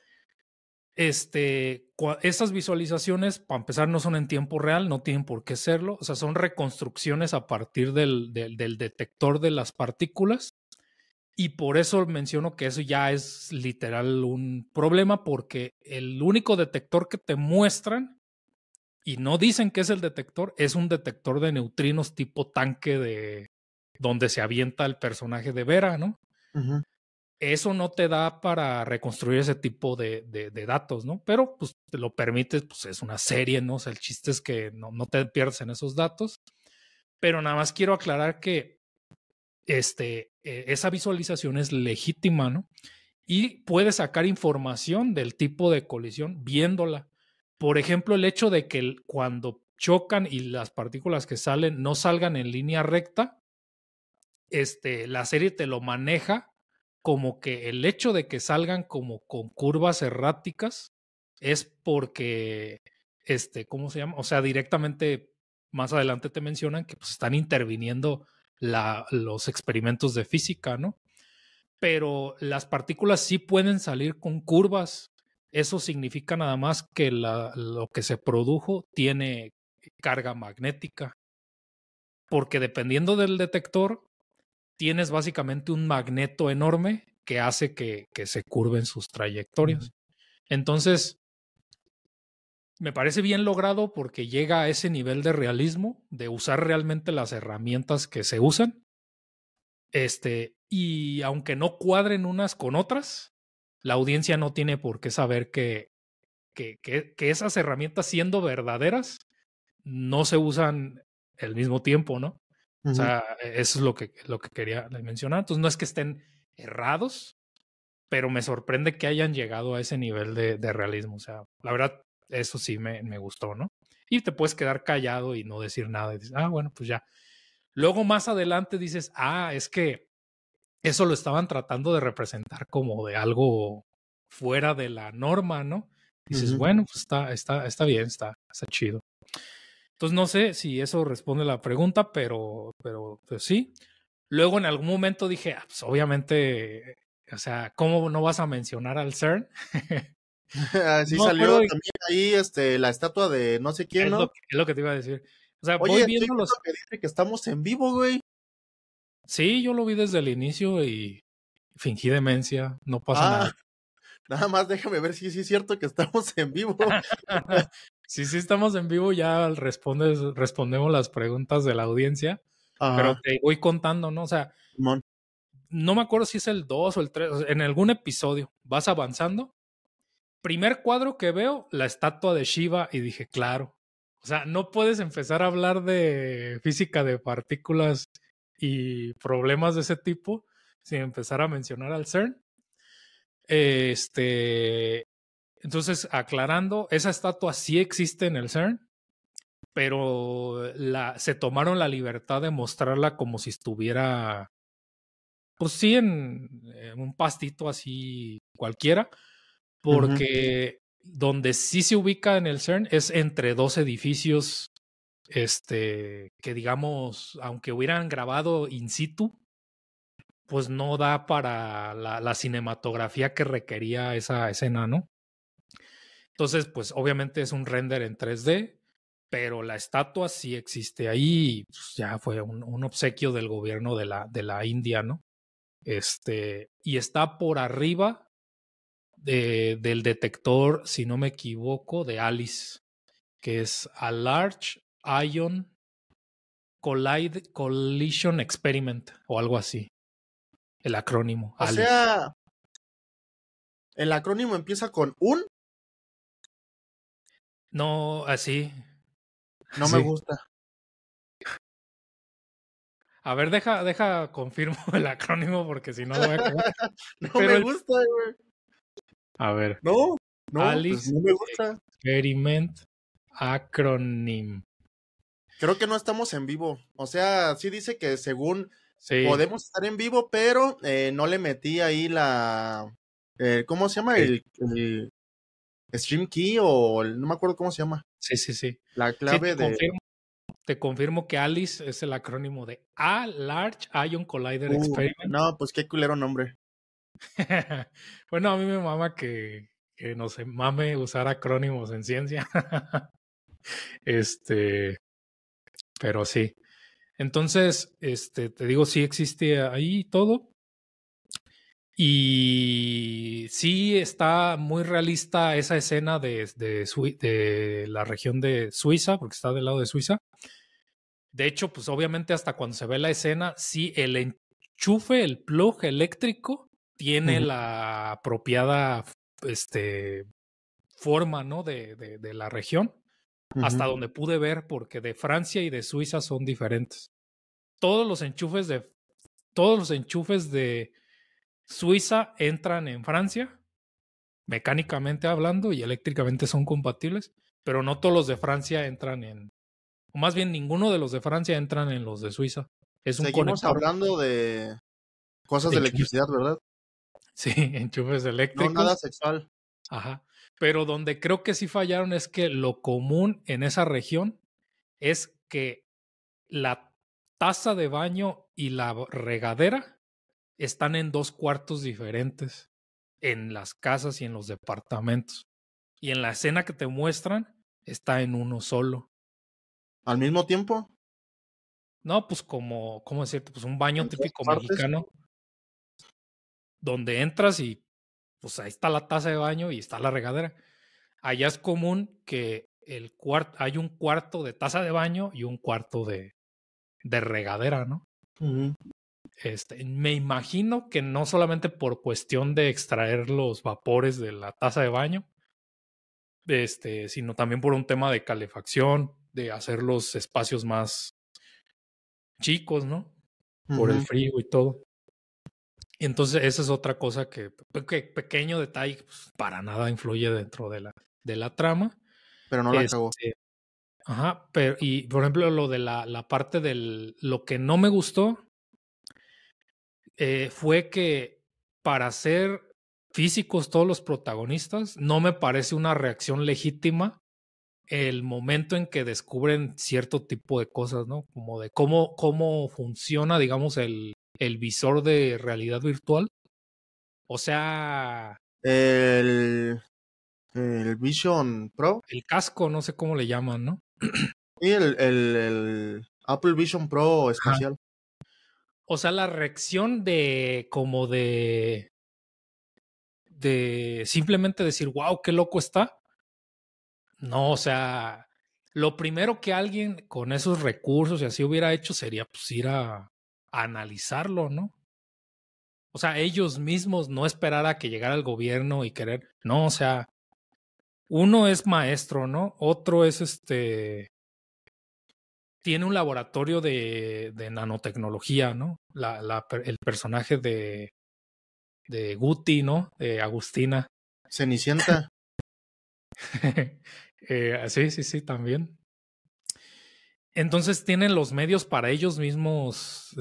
Esas visualizaciones, para empezar, no son en tiempo real, no tienen por qué serlo, o sea, son reconstrucciones a partir del detector de las partículas, y por eso menciono que eso ya es literal un problema, porque el único detector que te muestran, y no dicen que es el detector, es un detector de neutrinos tipo tanque de donde se avienta el personaje de Vera, ¿no? Eso no te da para reconstruir ese tipo de datos, ¿no? Pero pues te lo permite, pues es una serie, ¿no? O sea, el chiste es que no te pierdas en esos datos. Pero nada más quiero aclarar que esa visualización es legítima, ¿no? Y puedes sacar información del tipo de colisión viéndola. Por ejemplo, el hecho de que cuando chocan y las partículas que salen no salgan en línea recta, la serie te lo maneja como que el hecho de que salgan como con curvas erráticas es porque, ¿cómo se llama? O sea, directamente más adelante te mencionan que pues, están interviniendo los experimentos de física, ¿no? Pero las partículas sí pueden salir con curvas. Eso significa nada más que lo que se produjo tiene carga magnética. Porque dependiendo del detector, tienes básicamente un magneto enorme que hace que se curven sus trayectorias. Entonces, me parece bien logrado porque llega a ese nivel de realismo, de usar realmente las herramientas que se usan. Y aunque no cuadren unas con otras, la audiencia no tiene por qué saber que esas herramientas, siendo verdaderas, no se usan al mismo tiempo, ¿no? O sea, eso es lo que quería mencionar. Entonces, no es que estén errados, pero me sorprende que hayan llegado a ese nivel de realismo. O sea, la verdad, eso sí me gustó, ¿no? Y te puedes quedar callado y no decir nada. Y dices, bueno, pues ya. Luego más adelante dices, es que eso lo estaban tratando de representar como de algo fuera de la norma, ¿no? Dices, bueno, pues está bien, está chido. Entonces no sé si eso responde a la pregunta, pero pues sí. Luego en algún momento dije, pues obviamente, o sea, ¿cómo no vas a mencionar al CERN? Así No me salió acuerdo, también ahí la estatua de no sé quién, ¿no? es lo que te iba a decir. O sea, Oye, voy estoy viendo viendo que dice que estamos en vivo, güey. Sí, yo lo vi desde el inicio y fingí demencia, no pasa nada. Nada más déjame ver si sí es cierto que estamos en vivo. Sí, estamos en vivo, ya respondemos las preguntas de la audiencia, pero te voy contando, ¿no? O sea, Simón. no me acuerdo si es el 2 o el 3, o sea, en algún episodio vas avanzando. Primer cuadro que veo, la estatua de Shiva, y dije, claro. O sea, no puedes empezar a hablar de física de partículas y problemas de ese tipo sin empezar a mencionar al CERN. Entonces, aclarando, esa estatua sí existe en el CERN, pero se tomaron la libertad de mostrarla como si estuviera, pues sí, en un pastito así cualquiera, porque donde sí se ubica en el CERN es entre dos edificios, que digamos, aunque hubieran grabado in situ, pues no da para la cinematografía que requería esa escena, ¿no? Entonces, pues obviamente es un render en 3D, pero la estatua sí existe ahí, y pues, ya fue un obsequio del gobierno de la India, ¿no? Y está por arriba del detector, si no me equivoco, de Alice. que es a Large Ion Collision Experiment o algo así. El acrónimo. O ALICE. sea, el acrónimo empieza con un. No, así. No me Sí. gusta. A ver, deja, confirmo el acrónimo porque si no lo voy a cagar. No Pero me gusta, güey. a ver. No, pues ALICE no me gusta. Experiment Acronym. Creo que no estamos en vivo. O sea, sí dice que según Sí. podemos estar en vivo, pero no le metí ahí la. ¿Cómo se llama? Ok. El Stream Key o no me acuerdo cómo se llama. Sí. La Sí, clave de. te confirmo que ALICE es el acrónimo de A Large Ion Collider Experiment. No, pues qué culero nombre. Bueno, a mí me mama que no se mame usar acrónimos en ciencia. Pero sí. Entonces, te digo, sí existe ahí todo. Y sí está muy realista esa escena de la región de Suiza, porque está del lado de Suiza. De hecho, pues obviamente hasta cuando se ve la escena, sí el enchufe, el plug eléctrico, tiene la apropiada forma, ¿no? de la región, hasta donde pude ver, porque de Francia y de Suiza son diferentes. Todos los enchufes de Suiza entran en Francia, mecánicamente hablando, y eléctricamente son compatibles, pero no todos los de Francia entran o más bien ninguno de los de Francia entran en los de Suiza. Es un Seguimos conector hablando de cosas de de enchufes, electricidad, ¿verdad? sí, enchufes No eléctricos. nada sexual. Ajá. Pero donde creo que sí fallaron es que lo común en esa región es que la taza de baño y la regadera están en 2 cuartos diferentes en las casas y en los departamentos. Y en la escena que te muestran está en uno solo. ¿Al mismo tiempo? No, pues ¿cómo decirte? Pues un baño ¿En todas típico partes? mexicano donde entras y pues ahí está la taza de baño y está la regadera. Allá es común que hay un cuarto de taza de baño y un cuarto de regadera, ¿no? Me imagino que no solamente por cuestión de extraer los vapores de la taza de baño, sino también por un tema de calefacción, de hacer los espacios más chicos, ¿no? Por el frío y todo. Y entonces esa es otra cosa que pequeño detalle que pues, para nada influye dentro de la trama. Pero no la cagó. Ajá, pero y por ejemplo lo de la parte lo que no me gustó fue que para ser físicos todos los protagonistas, no me parece una reacción legítima el momento en que descubren cierto tipo de cosas, ¿no? Como de cómo funciona, digamos, el visor de realidad virtual. O sea, El Vision Pro. el casco, no sé cómo le llaman, ¿no? Y el Apple Vision Pro espacial. O sea, la reacción de como de simplemente decir, wow, qué loco está. No, o sea, lo primero que alguien con esos recursos y así hubiera hecho sería pues ir a analizarlo, ¿no? O sea, ellos mismos no esperar a que llegara el gobierno y querer, no, o sea, uno es maestro, ¿no? Otro es tiene un laboratorio de nanotecnología, ¿no? El personaje de Guti, ¿no? De Agustina. Cenicienta. Sí, también. Entonces tienen los medios para ellos mismos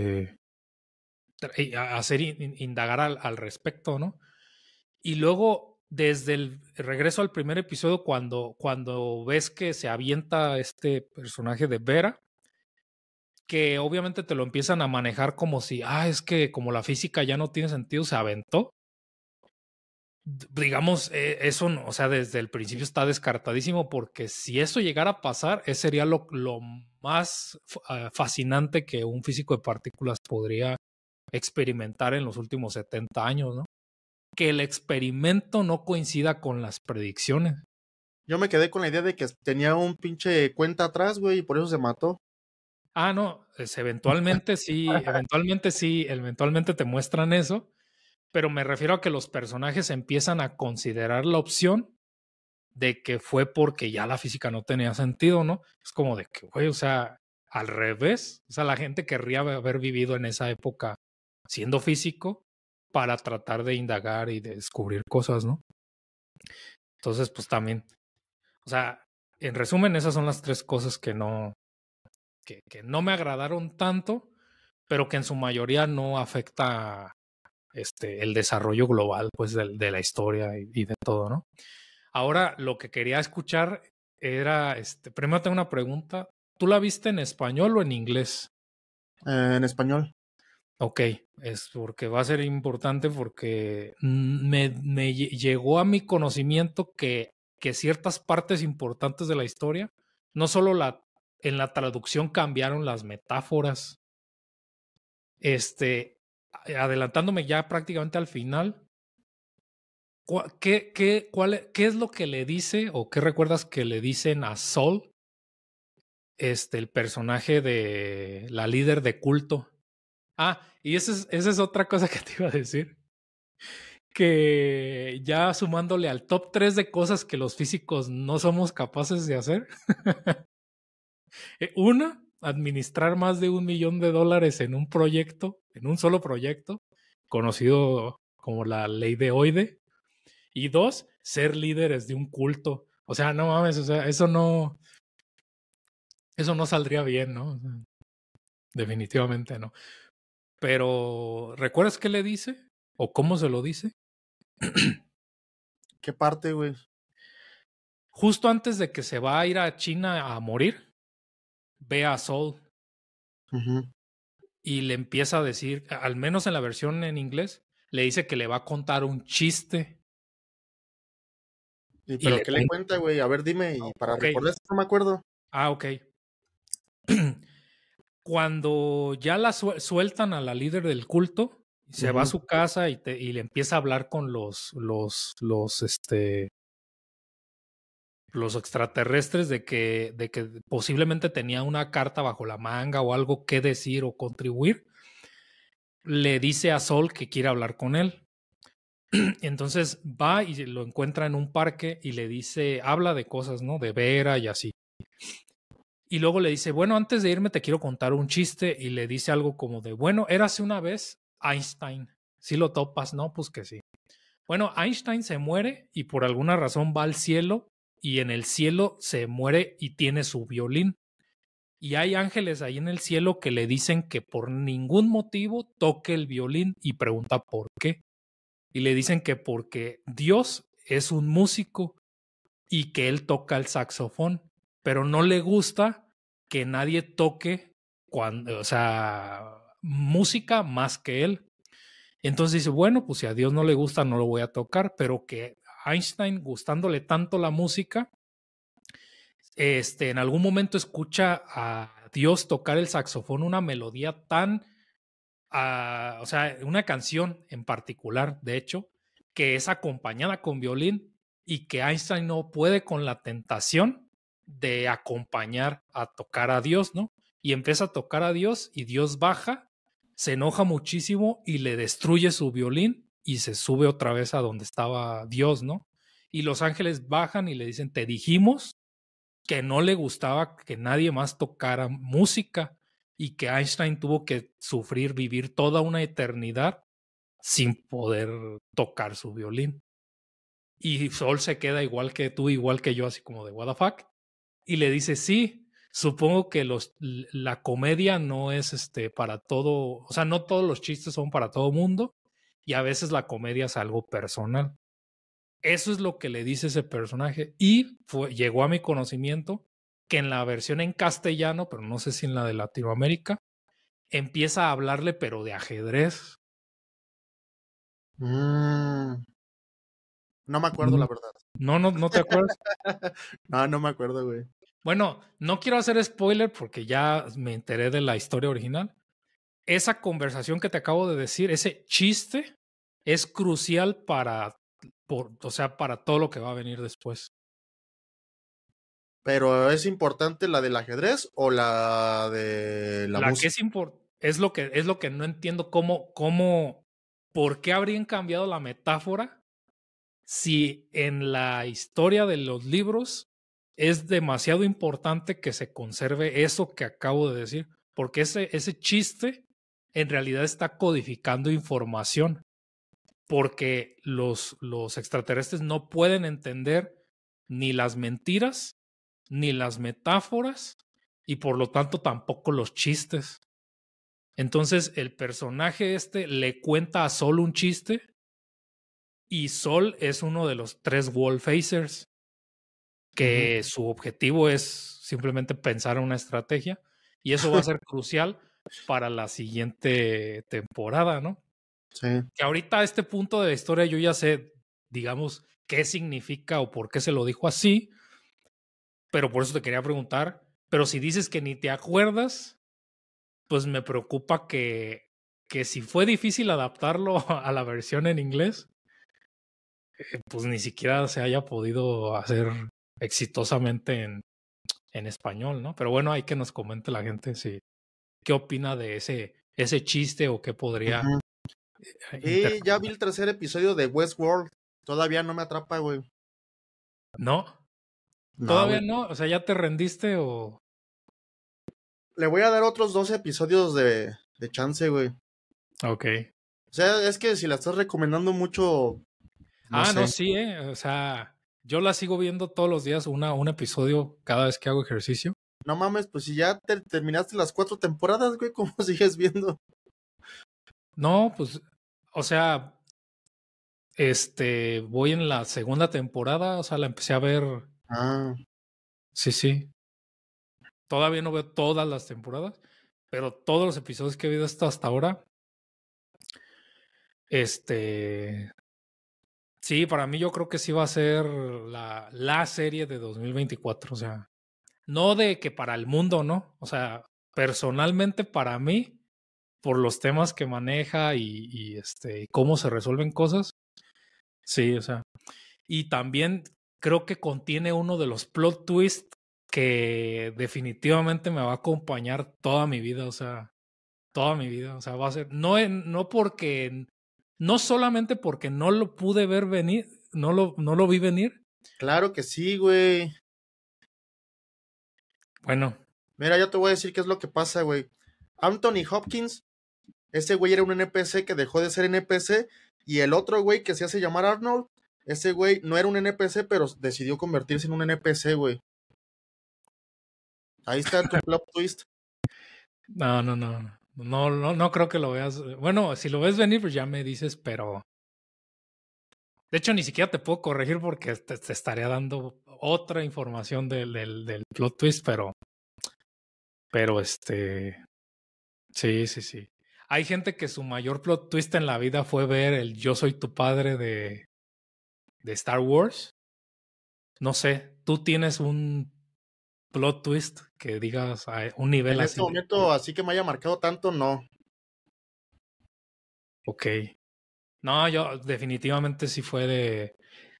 hacer indagar al respecto, ¿no? Y luego, desde el regreso al primer episodio, cuando ves que se avienta este personaje de Vera, que obviamente te lo empiezan a manejar como si, es que como la física ya no tiene sentido, se aventó. Digamos, eso, o sea, desde el principio está descartadísimo porque si eso llegara a pasar, ese sería lo más fascinante que un físico de partículas podría experimentar en los últimos 70 años, ¿no? Que el experimento no coincida con las predicciones. Yo me quedé con la idea de que tenía un pinche cuenta atrás, güey, y por eso se mató. Ah, no, eventualmente te muestran eso, pero me refiero a que los personajes empiezan a considerar la opción de que fue porque ya la física no tenía sentido, ¿no? Es como de que, güey, o sea, al revés, o sea, la gente querría haber vivido en esa época siendo físico para tratar de indagar y de descubrir cosas, ¿no? Entonces, pues también, o sea, en resumen, esas son las tres cosas que no me agradaron tanto, pero que en su mayoría no afecta el desarrollo global, pues, de la historia y de todo, ¿no? Ahora, lo que quería escuchar era, primero tengo una pregunta. ¿Tú la viste en español o en inglés? En español. Ok, es porque va a ser importante porque me llegó a mi conocimiento que ciertas partes importantes de la historia, no solo en la traducción cambiaron las metáforas, adelantándome ya prácticamente al final, ¿qué es lo que le dice o qué recuerdas que le dicen a Sol, el personaje de la líder de culto? Ah, y esa es otra cosa que te iba a decir. Que ya sumándole al top 3 de cosas que los físicos no somos capaces de hacer. Una, administrar más de $1 millón en un proyecto, en un solo proyecto, conocido como la ley de Oide. Y dos, ser líderes de un culto. O sea, no mames, o sea, eso no saldría bien, ¿no? O sea, definitivamente no. Pero, ¿recuerdas qué le dice? ¿O cómo se lo dice? ¿Qué parte, güey? Justo antes de que se va a ir a China a morir, ve a Saul Ujú. y le empieza a decir, al menos en la versión en inglés, le dice que le va a contar un chiste ¿Y y pero le qué le cuenta. cuenta, güey? A ver, dime, y para Ok, recordar, no me acuerdo. ok. Cuando ya la sueltan a la líder del culto, se va a Ujú. su casa y le empieza a hablar con los extraterrestres de que posiblemente tenía una carta bajo la manga o algo que decir o contribuir, le dice a Sol que quiere hablar con él. Entonces va y lo encuentra en un parque y le dice, habla de cosas, ¿no? De Vera y así. Y luego le dice, bueno, antes de irme te quiero contar un chiste y le dice algo como de, bueno, érase una vez Einstein. Si lo topas, ¿no? Pues que sí. Bueno, Einstein se muere y por alguna razón va al cielo y en el cielo se muere y tiene su violín. Y hay ángeles ahí en el cielo que le dicen que por ningún motivo toque el violín y pregunta por qué. Y le dicen que porque Dios es un músico y que él toca el saxofón, pero no le gusta que nadie toque cuando, o sea, música más que él. Entonces dice, bueno, pues si a Dios no le gusta, no lo voy a tocar, pero que Einstein, gustándole tanto la música, en algún momento escucha a Dios tocar el saxofón, una melodía tan, o sea, una canción en particular, de hecho, que es acompañada con violín y que Einstein no puede con la tentación de acompañar a tocar a Dios, ¿no? Y empieza a tocar a Dios y Dios baja, se enoja muchísimo y le destruye su violín y se sube otra vez a donde estaba Dios, ¿no? Y los ángeles bajan y le dicen, te dijimos que no le gustaba que nadie más tocara música y que Einstein tuvo que sufrir, vivir toda una eternidad sin poder tocar su violín. Y Sol se queda igual que tú, igual que yo, así como de what the fuck. Y le dice, sí, supongo que la comedia no es para todo, o sea, no todos los chistes son para todo mundo y a veces la comedia es algo personal. Eso es lo que le dice ese personaje. Y llegó a mi conocimiento que en la versión en castellano, pero no sé si en la de Latinoamérica, empieza a hablarle, pero de ajedrez. Mm, no me acuerdo, Mm. la verdad. No te acuerdas. No, no me acuerdo, güey. Bueno, no quiero hacer spoiler porque ya me enteré de la historia original. Esa conversación que te acabo de decir, ese chiste, es crucial o sea, para todo lo que va a venir después. Pero ¿es importante la del ajedrez o la de la La que música? es lo que no entiendo ¿por qué habrían cambiado la metáfora si en la historia de los libros es demasiado importante que se conserve eso que acabo de decir? Porque ese chiste en realidad está codificando información, porque los extraterrestres no pueden entender ni las mentiras, ni las metáforas, y por lo tanto tampoco los chistes. Entonces el personaje le cuenta a Sol un chiste y Sol es uno de los 3 Wallfacers, que su objetivo es simplemente pensar en una estrategia, y eso va a ser crucial para la siguiente temporada, ¿no? Sí. Que ahorita a este punto de la historia yo ya sé, digamos, qué significa o por qué se lo dijo así, pero por eso te quería preguntar, pero si dices que ni te acuerdas, pues me preocupa que si fue difícil adaptarlo a la versión en inglés, pues ni siquiera se haya podido hacer exitosamente en español, ¿no? Pero bueno, hay que nos comente la gente si qué opina de ese chiste o qué podría Ujú. Sí, ya vi el tercer episodio de Westworld. Todavía no me atrapa, güey. ¿No? No, ¿Todavía güey. no? O sea, ¿ya te rendiste o...? Le voy a dar otros 2 episodios de chance, güey. Ok. O sea, es que si la estás recomendando mucho, no No, sé. sí, o sea, yo la sigo viendo todos los días, un episodio cada vez que hago ejercicio. No mames, pues si ya terminaste las 4 temporadas, güey, ¿cómo sigues viendo? No, pues, o sea, voy en la segunda temporada, o sea, la empecé a ver, Ah, sí, sí. Todavía no veo todas las temporadas, pero todos los episodios que he visto hasta ahora, este, sí, para mí yo creo que sí va a ser la serie de 2024, o sea, no de que para el mundo, ¿no? O sea, personalmente para mí, por los temas que maneja y cómo se resuelven cosas, sí, o sea, y también creo que contiene uno de los plot twists que definitivamente me va a acompañar toda mi vida, o sea, toda mi vida, o sea, va a ser, no porque, no solamente porque no lo pude ver venir, no lo vi venir. claro que sí, güey. Bueno, Mira, yo te voy a decir qué es lo que pasa, güey. Anthony Hopkins, ese güey era un NPC que dejó de ser NPC. Y el otro güey que se hace llamar Arnold, ese güey no era un NPC, pero decidió convertirse en un NPC, güey. Ahí está tu plot twist. no creo que lo veas. Bueno, si lo ves venir, pues ya me dices, pero de hecho ni siquiera te puedo corregir porque te estaría dando otra información del plot twist, pero sí, sí, sí. Hay gente que su mayor plot twist en la vida fue ver el Yo soy tu padre de Star Wars. No sé, tú tienes un plot twist que digas a un nivel En este así de, momento, así que me haya marcado tanto, no. ok. No, yo definitivamente sí fue de,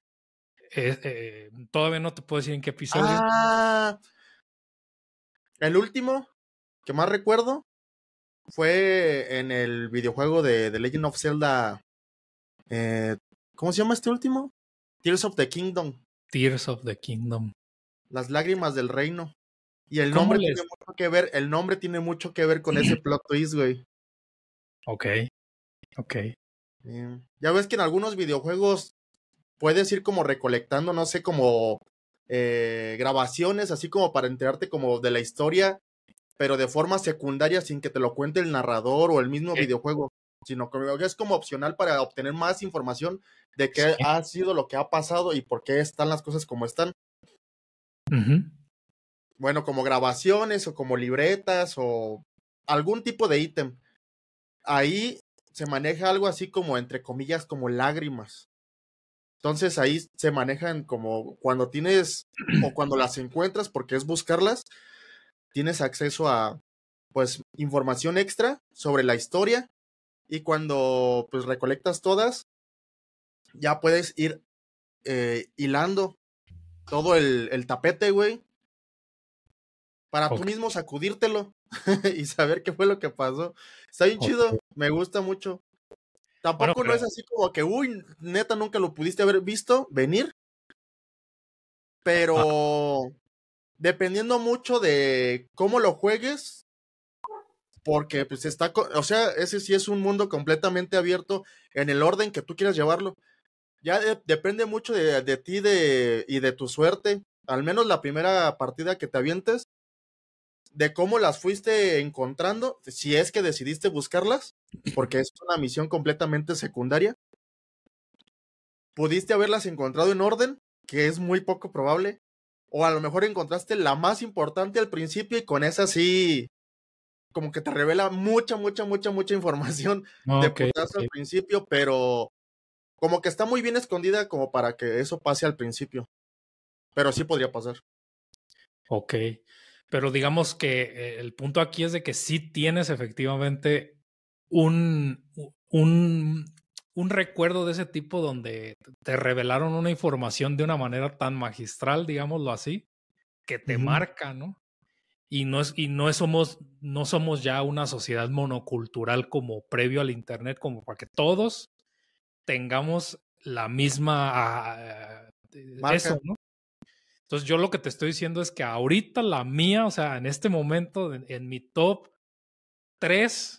todavía no te puedo decir en qué episodio. Ah, el último que más recuerdo fue en el videojuego de The Legend of Zelda. eh, ¿Cómo se llama este último? Tears of the Kingdom. Tears of the Kingdom. Las lágrimas del reino. Y el ¿Cómo nombre tiene les? mucho que ver, el nombre tiene mucho que ver con ese plot twist, güey. Ok, ok. Ya ves que en algunos videojuegos puedes ir como recolectando, no sé, como grabaciones, así como para enterarte como de la historia, pero de forma secundaria sin que te lo cuente el narrador o el mismo Sí. videojuego, sino que es como opcional para obtener más información de qué Sí. ha sido lo que ha pasado y por qué están las cosas como están. Ujú. Bueno, como grabaciones o como libretas o algún tipo de ítem. Ahí se maneja algo así como, entre comillas, como lágrimas. Entonces ahí se manejan como cuando tienes o cuando las encuentras, porque es buscarlas, tienes acceso a pues información extra sobre la historia y cuando pues recolectas todas, ya puedes ir hilando todo el tapete, güey, para tú Ok. mismo sacudírtelo y saber qué fue lo que pasó. Está bien chido, Ok. me gusta mucho. Bueno, Tampoco no pero es así como que, uy, neta, nunca lo pudiste haber visto venir, ah, pero dependiendo mucho de cómo lo juegues, porque pues o sea, ese sí es un mundo completamente abierto en el orden que tú quieras llevarlo. Ya depende mucho de ti y de tu suerte. Al menos la primera partida que te avientes, de cómo las fuiste encontrando, si es que decidiste buscarlas, porque es una misión completamente secundaria. Pudiste haberlas encontrado en orden, que es muy poco probable, o a lo mejor encontraste la más importante al principio y con esa sí, como que te revela mucha información de ok, putazo al ok. principio, pero como que está muy bien escondida como para que eso pase al principio, pero sí podría pasar. Ok. Pero digamos que el punto aquí es de que sí tienes efectivamente un, un recuerdo de ese tipo donde te revelaron una información de una manera tan magistral, digámoslo así, que te Ujú. marca, ¿no? No somos ya una sociedad monocultural como previo al internet, como para que todos tengamos la misma eso, Marca. ¿no? Entonces yo lo que te estoy diciendo es que ahorita la mía, o sea, en este momento, en mi top 3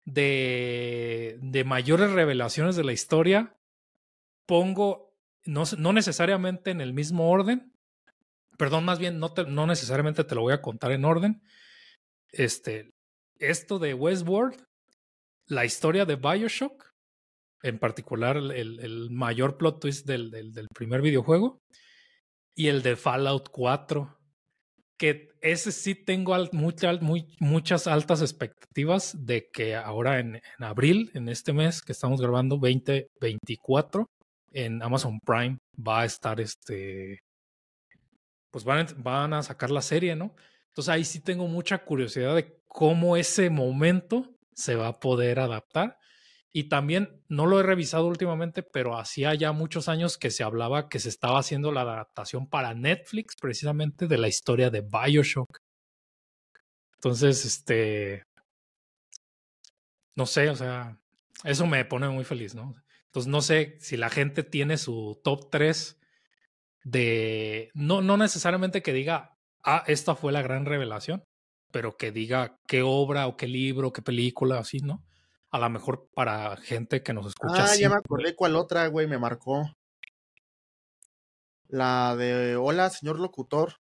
de mayores revelaciones de la historia, pongo, no necesariamente en el mismo orden, perdón, más bien no necesariamente te lo voy a contar en orden, este, esto de Westworld, la historia de Bioshock, en particular el mayor plot twist del primer videojuego, y el de Fallout 4, que ese sí tengo muchas altas expectativas de que ahora en abril, en este mes que estamos grabando 2024, en Amazon Prime va a estar pues van a sacar la serie, ¿no? Entonces ahí sí tengo mucha curiosidad de cómo ese momento se va a poder adaptar. Y también no lo he revisado últimamente, pero hacía ya muchos años que se hablaba que se estaba haciendo la adaptación para Netflix precisamente de la historia de BioShock. Entonces, no sé, o sea, eso me pone muy feliz, ¿no? Entonces, no sé si la gente tiene su top 3 no necesariamente que diga, ah, esta fue la gran revelación, pero que diga qué obra o qué libro, qué película, así, ¿no? A lo mejor para gente que nos escucha Ah, ya así. me acordé cuál otra, güey, me marcó. La de Hola, señor locutor.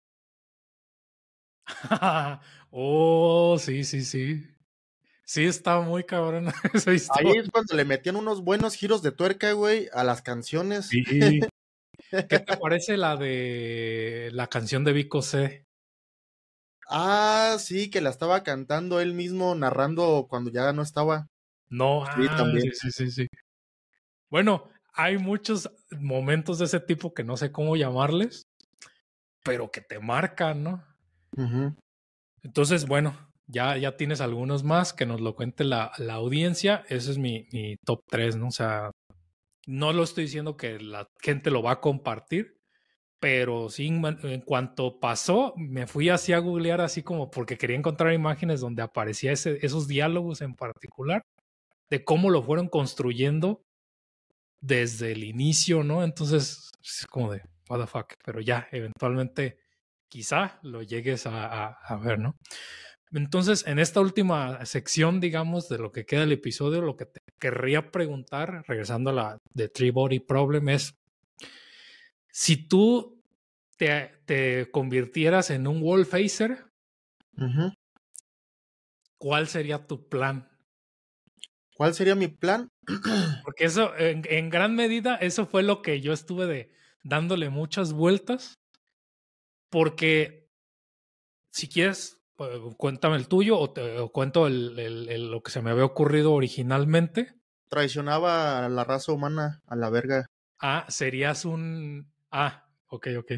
Oh, sí, sí, sí. Sí, está muy cabrón esa Ahí historia. es cuando le metían unos buenos giros de tuerca, güey, a las canciones. Sí. ¿Qué te parece la de la canción de Vico C? Ah, sí, que la estaba cantando él mismo, narrando cuando ya no estaba. No, Sí, también. sí, sí, sí, sí. Bueno, hay muchos momentos de ese tipo que no sé cómo llamarles, pero que te marcan, ¿no? Ujú. Entonces, bueno, ya tienes algunos más que nos lo cuente la audiencia. Ese es mi top 3, ¿no? O sea, no lo estoy diciendo que la gente lo va a compartir, pero sí, en cuanto pasó, me fui así a googlear así como porque quería encontrar imágenes donde aparecía esos diálogos en particular, de cómo lo fueron construyendo desde el inicio, ¿no? Entonces, es como de, what the fuck, pero ya, eventualmente, quizá lo llegues a ver, ¿no? Entonces, en esta última sección, digamos, de lo que queda del episodio, lo que te querría preguntar, regresando a la de Three Body Problem, es si tú te convirtieras en un wall facer, Ujú. ¿cuál sería tu plan? ¿Cuál sería mi plan? Porque eso, en gran medida, eso fue lo que yo estuve dándole muchas vueltas, porque si quieres, cuéntame el tuyo o cuento lo que se me había ocurrido originalmente. Traicionaba a la raza humana a la verga. Ah, serías un... Ah, ok, ok.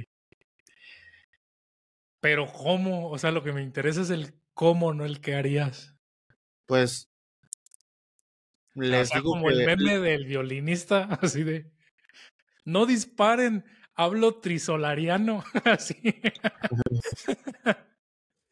Pero ¿cómo? O sea, lo que me interesa es el cómo, no el qué harías. Pues O les sea, digo como el que meme del violinista, así de, no disparen, hablo trisolariano, así.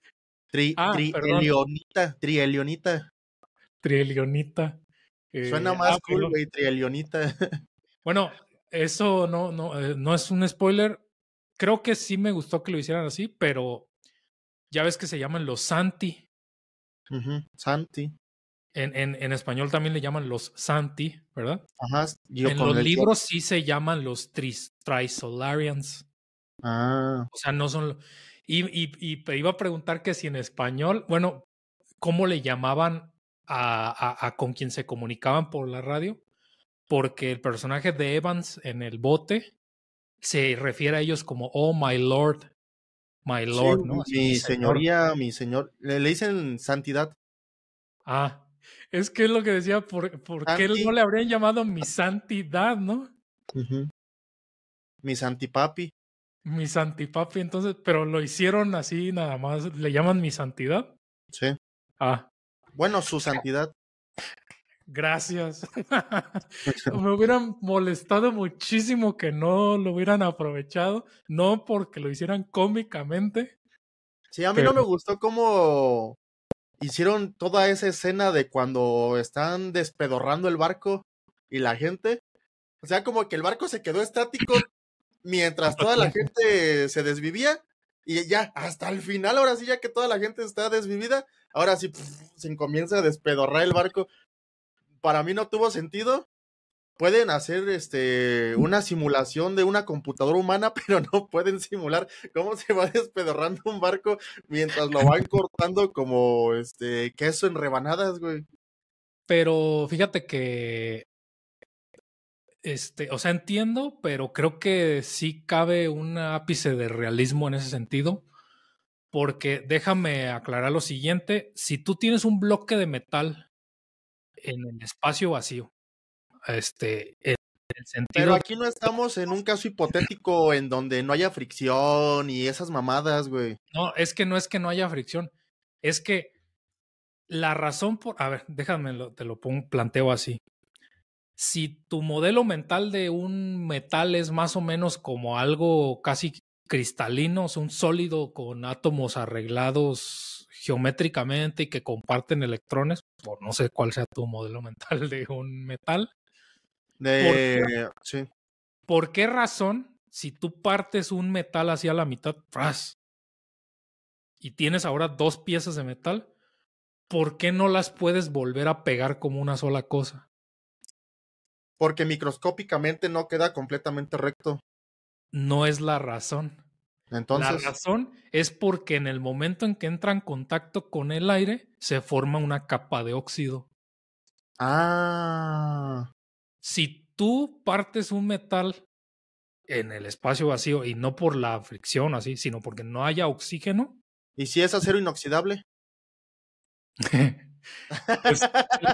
Perdón, Trielionita. Trielionita. Suena más cool, Perdón. güey, Trielionita. Bueno, eso no es un spoiler. Creo que sí me gustó que lo hicieran así, pero ya ves que se llaman los Santi. Santi. En español también le llaman los Santi, ¿verdad? Ajá, yo En con los el libros sí se llaman los Trisolarians. Ah, O sea, no son. Y te iba a preguntar que si en español, bueno, ¿cómo le llamaban a con quien se comunicaban por la radio? Porque el personaje de Evans en el bote se refiere a ellos como, oh, my sí, lord, ¿no? Así, mi mi señor. señoría, mi señor. Le dicen santidad. Ah, es que es lo que decía, ¿por qué no Santi. le habrían llamado mi santidad, no? Ujú. Mi santipapi. Mi santipapi, entonces, pero lo hicieron así nada más, le llaman mi santidad. Sí. Ah, Bueno, su santidad. gracias. Me hubieran molestado muchísimo que no lo hubieran aprovechado, no porque lo hicieran cómicamente, Sí, a mí pero no me gustó cómo hicieron toda esa escena de cuando están despedorrando el barco y la gente. O sea, como que el barco se quedó estático mientras ¿cuánto toda la tiempo? gente se desvivía y ya, hasta el final, ahora sí, ya que toda la gente está desvivida, ahora sí se comienza a despedorrar el barco. Para mí no tuvo sentido. Pueden hacer una simulación de una computadora humana, pero no pueden simular cómo se va despedorrando un barco mientras lo van cortando como queso en rebanadas, güey. Pero fíjate que, o sea, entiendo, pero creo que sí cabe un ápice de realismo en ese sentido, porque déjame aclarar lo siguiente, si tú tienes un bloque de metal en el espacio vacío, en el Pero sentido de, aquí no estamos en un caso hipotético en donde no haya fricción y esas mamadas, güey. no es que no haya fricción, es que la razón a ver, te lo planteo así. Si tu modelo mental de un metal es más o menos como algo casi cristalino, es un sólido con átomos arreglados geométricamente y que comparten electrones, o no sé cuál sea tu modelo mental de un metal, ¿por qué, Sí. por qué razón, si tú partes un metal hacia la mitad, ¡fras! Y tienes ahora dos piezas de metal, ¿por qué no las puedes volver a pegar como una sola cosa? Porque microscópicamente no queda completamente recto. No es la razón. La Entonces, razón es porque en el momento en que entra en contacto con el aire, se forma una capa de óxido. ah, Si tú partes un metal en el espacio vacío y no por la fricción así, sino porque no haya oxígeno, ¿y si es acero inoxidable? pues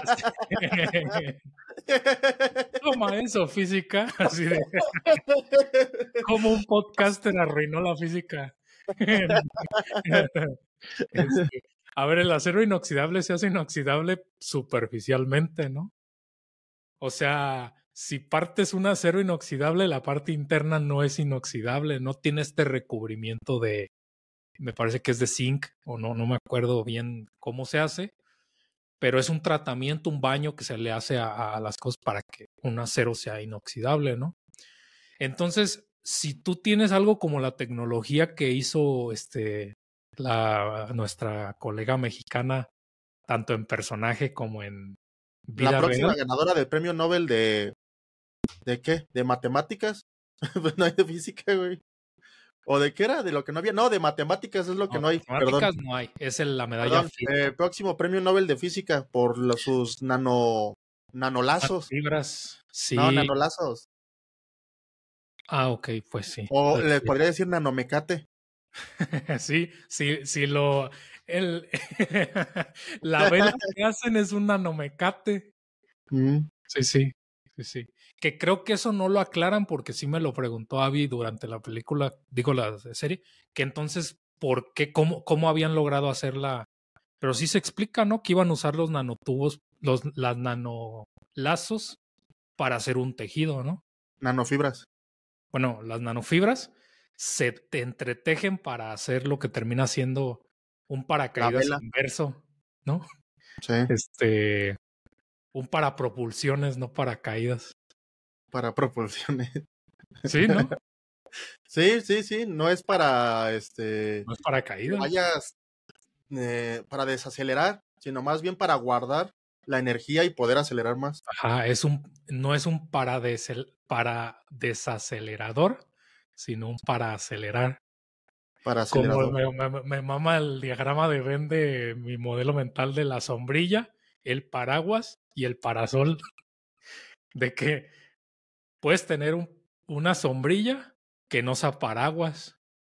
toma eso, física, así de cómo un podcaster arruinó la física. Este, a ver, el acero inoxidable se hace inoxidable superficialmente, ¿no? O sea, si partes un acero inoxidable, la parte interna no es inoxidable, no tiene este recubrimiento de, me parece que es de zinc, o no me acuerdo bien cómo se hace, pero es un tratamiento, un baño que se le hace a las cosas para que un acero sea inoxidable, ¿no? Entonces, si tú tienes algo como la tecnología que hizo nuestra colega mexicana, tanto en personaje como en La vida próxima real. ganadora del premio Nobel ¿de qué? ¿De matemáticas? Pues no hay de física, güey. ¿O de qué era? ¿De lo que no había? No, de matemáticas es lo que No, no hay, perdón. matemáticas no hay, es la medalla Perdón, Fields. próximo premio Nobel de física por sus nanolazos. Fibras, No, sí. nanolazos. Ah, ok, pues sí. O les podría decir nanomecate. Sí, sí, sí el, la vela que hacen es un nanomecate. Mm. Sí, sí, sí, sí. Que creo que eso no lo aclaran porque sí me lo preguntó Abby durante la película, digo la serie, que entonces, ¿por qué, cómo habían logrado hacerla? Pero sí se explica, ¿no? Que iban a usar los nanotubos, las nanolazos para hacer un tejido, ¿no? Nanofibras. Bueno, las nanofibras se te entretejen para hacer lo que termina siendo un La paracaídas vela, inverso, ¿no? sí, Un parapropulsiones, no paracaídas. para propulsiones. Sí, ¿no? Sí, sí, sí, no es para No es que paracaídas. vayas para desacelerar, sino más bien para guardar la energía y poder acelerar más. Ajá, no es un para desacelerador, sino un para acelerar. Para Como acelerador. me mama el diagrama de Venn de mi modelo mental de la sombrilla, el paraguas y el parasol, de que puedes tener una sombrilla que no sea paraguas,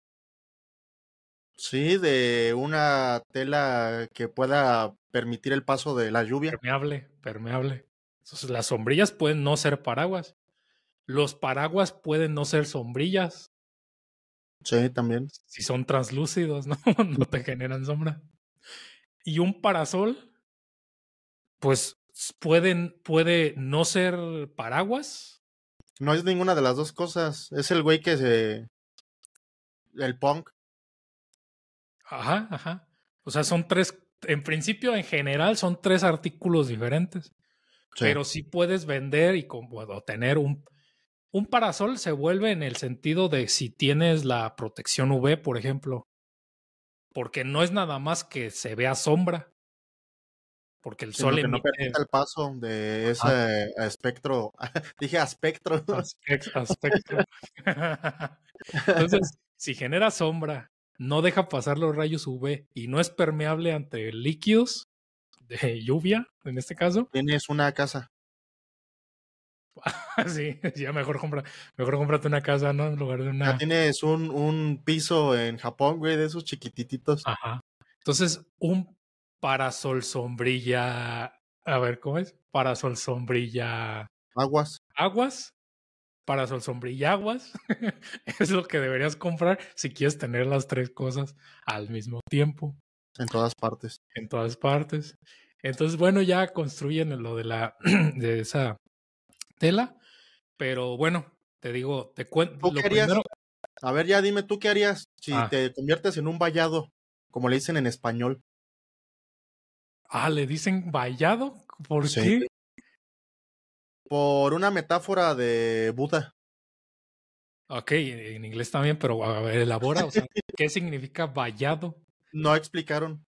Sí, de una tela que pueda permitir el paso de la lluvia. permeable. Entonces, las sombrillas pueden no ser paraguas. Los paraguas pueden no ser sombrillas Sí, también. si son translúcidos, ¿no? No te generan sombra. Y un parasol, pues puede no ser paraguas. No es ninguna de las dos cosas. Es el güey que se... El punk. Ajá, ajá. O sea, son tres, en principio, en general, son tres artículos diferentes. Sí. Pero sí puedes vender o tener un parasol se vuelve en el sentido de si tienes la protección UV, por ejemplo, porque no es nada más que se vea sombra, porque el sol Sino que no emite permita el paso de ajá, ese espectro. Dije espectro. aspecto. Entonces, si genera sombra, no deja pasar los rayos UV y no es permeable ante líquidos de lluvia, en este caso, Tienes una casa. sí, ya mejor cómprate una casa, ¿no? En lugar de Ya una. tienes un piso en Japón, güey, de esos chiquitititos. Ajá. Entonces, un parasol sombrilla. A ver, ¿cómo es? Parasol sombrilla Aguas aguas. Parasol sombrilla aguas. Es lo que deberías comprar si quieres tener las tres cosas al mismo tiempo, en todas partes. en todas partes. Entonces, bueno, ya construyen lo de de esa tela. Pero bueno, te digo, te cuento. ¿Tú qué Lo primero. harías? A ver, ya dime, ¿tú qué harías si Ah, te conviertes en un vallado, como le dicen en español? le dicen vallado. ¿Por Sí. qué? Por una metáfora de Buda. Ok, en inglés también, pero a ver, elabora, o sea, ¿qué significa vallado? No explicaron.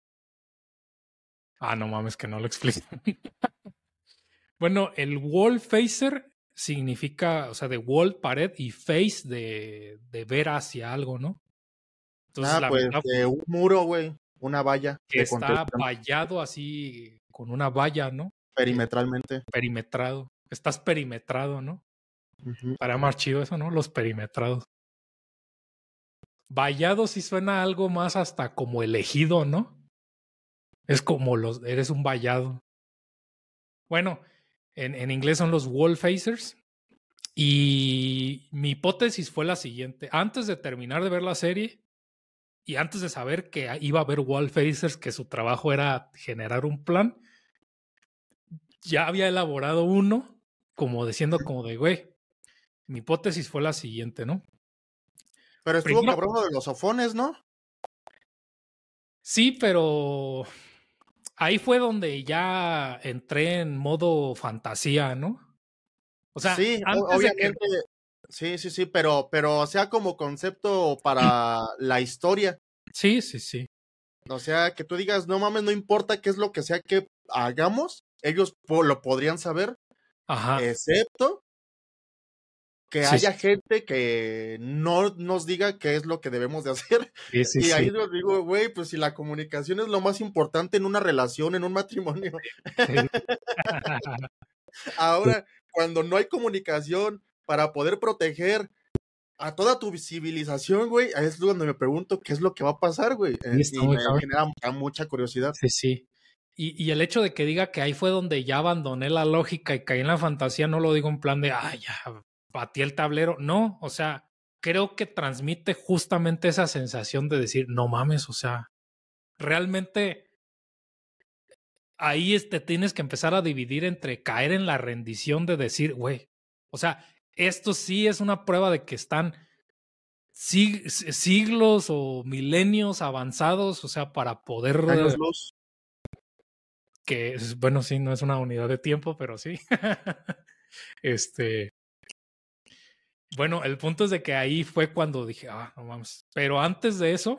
No mames, que no lo explico. Bueno, el wall facer significa, o sea, de wall, pared, y face de ver hacia algo, ¿no? Entonces la Pues metáfora de un muro, güey, una valla que de está contención vallado así con una valla, ¿no? Que perimetralmente. perimetrado. Estás perimetrado, ¿no? Ujú. Estaría más chido eso, ¿no? Los perimetrados. Vallado sí suena algo más hasta como elegido, ¿no? Es como eres un vallado. Bueno, en inglés son los wall facers. Y mi hipótesis fue la siguiente. Antes de terminar de ver la serie y antes de saber que iba a haber wall facers, que su trabajo era generar un plan, ya había elaborado uno como diciendo como de, güey, mi hipótesis fue la siguiente, ¿no? Pero estuvo Primero, cabrón lo de los sofones, ¿no? sí, pero ahí fue donde ya entré en modo fantasía, ¿no? O sea, Sí, antes de que. obviamente, sí, sí, sí, pero o sea, como concepto para la historia. Sí, sí, sí. O sea, que tú digas, no mames, no importa qué es lo que sea que hagamos, ellos lo podrían saber, Ajá. excepto que Sí, sí, haya gente que no nos diga qué es lo que debemos de hacer. sí, sí, Y ahí sí. les digo, güey, pues si la comunicación es lo más importante en una relación, en un matrimonio. Sí. Ahora, cuando no hay comunicación para poder proteger a toda tu civilización, güey, ahí es donde me pregunto qué es lo que va a pasar, güey. Sí, está Y muy me cabrón. genera mucha curiosidad. Sí, sí. Y el hecho de que diga que ahí fue donde ya abandoné la lógica y caí en la fantasía, no lo digo en plan de, ya, batí el tablero. No, o sea, creo que transmite justamente esa sensación de decir, no mames, o sea, realmente ahí tienes que empezar a dividir entre caer en la rendición de decir, güey, o sea, esto sí es una prueba de que están siglos o milenios avanzados, o sea, para poder Años luz. que, bueno, sí, no es una unidad de tiempo, pero sí. Este, bueno, el punto es de que ahí fue cuando dije, no mames. Pero antes de eso,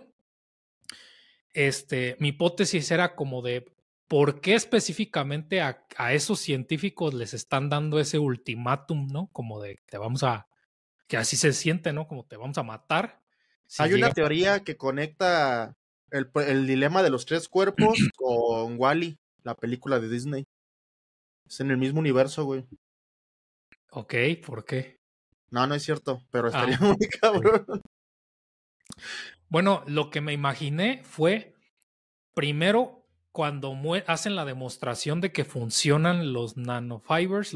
mi hipótesis era como de por qué específicamente a esos científicos les están dando ese ultimátum, ¿no? Como de te vamos a, que así se siente, ¿no? Como te vamos a matar. Si Hay una llegas teoría que conecta el dilema de los tres cuerpos con Wall-E, la película de Disney. Es en el mismo universo, güey. Ok, ¿por qué? No, no es cierto, pero Ah, estaría muy cabrón. bueno, lo que me imaginé fue primero cuando hacen la demostración de que funcionan los nanofibers,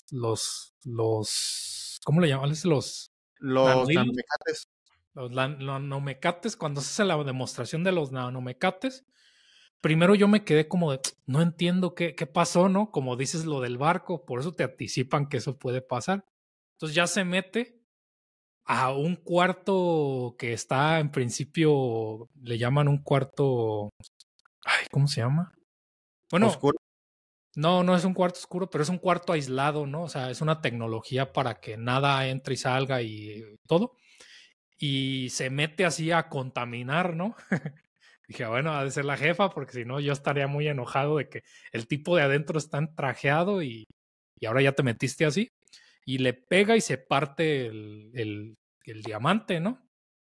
¿cómo le llaman? Los Los nanohilos, nanomecates. los nanomecates, cuando se hace la demostración de los nanomecates, primero yo me quedé como de, no entiendo qué pasó, ¿no? Como dices lo del barco, por eso te anticipan que eso puede pasar. Entonces ya se mete a un cuarto que está en principio, le llaman un cuarto, ay, ¿cómo se llama? Bueno, Oscuro. no es un cuarto oscuro, pero es un cuarto aislado, ¿no? O sea, es una tecnología para que nada entre y salga y todo. Y se mete así a contaminar, ¿no? Dije, bueno, ha de ser la jefa, porque si no, yo estaría muy enojado de que el tipo de adentro está trajeado y ahora ya te metiste así. Y le pega y se parte el diamante, ¿no?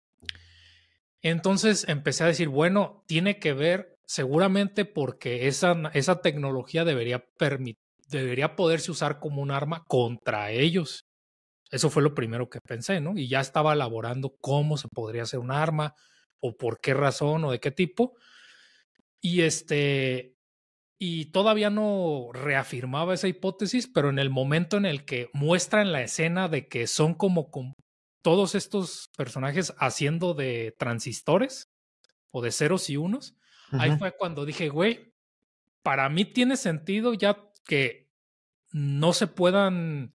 Entonces empecé a decir, bueno, tiene que ver seguramente porque esa tecnología debería poderse usar como un arma contra ellos. Eso fue lo primero que pensé, ¿no? Y ya estaba elaborando cómo se podría hacer un arma o por qué razón o de qué tipo. Y y todavía no reafirmaba esa hipótesis, pero en el momento en el que muestran la escena de que son como todos estos personajes haciendo de transistores o de ceros y unos, ahí fue cuando dije, güey, para mí tiene sentido ya que no se puedan,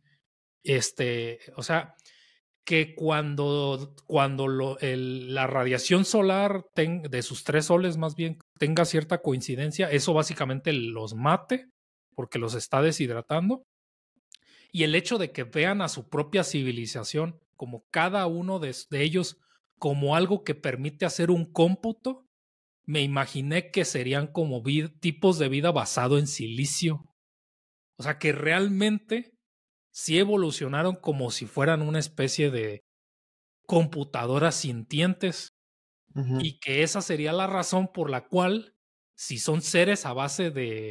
o sea, que cuando la radiación solar de sus tres soles más bien tenga cierta coincidencia, eso básicamente los mate porque los está deshidratando. Y el hecho de que vean a su propia civilización como cada uno de ellos como algo que permite hacer un cómputo, me imaginé que serían como tipos de vida basado en silicio. O sea, que realmente sí evolucionaron como si fueran una especie de computadoras sintientes y que esa sería la razón por la cual, si son seres a base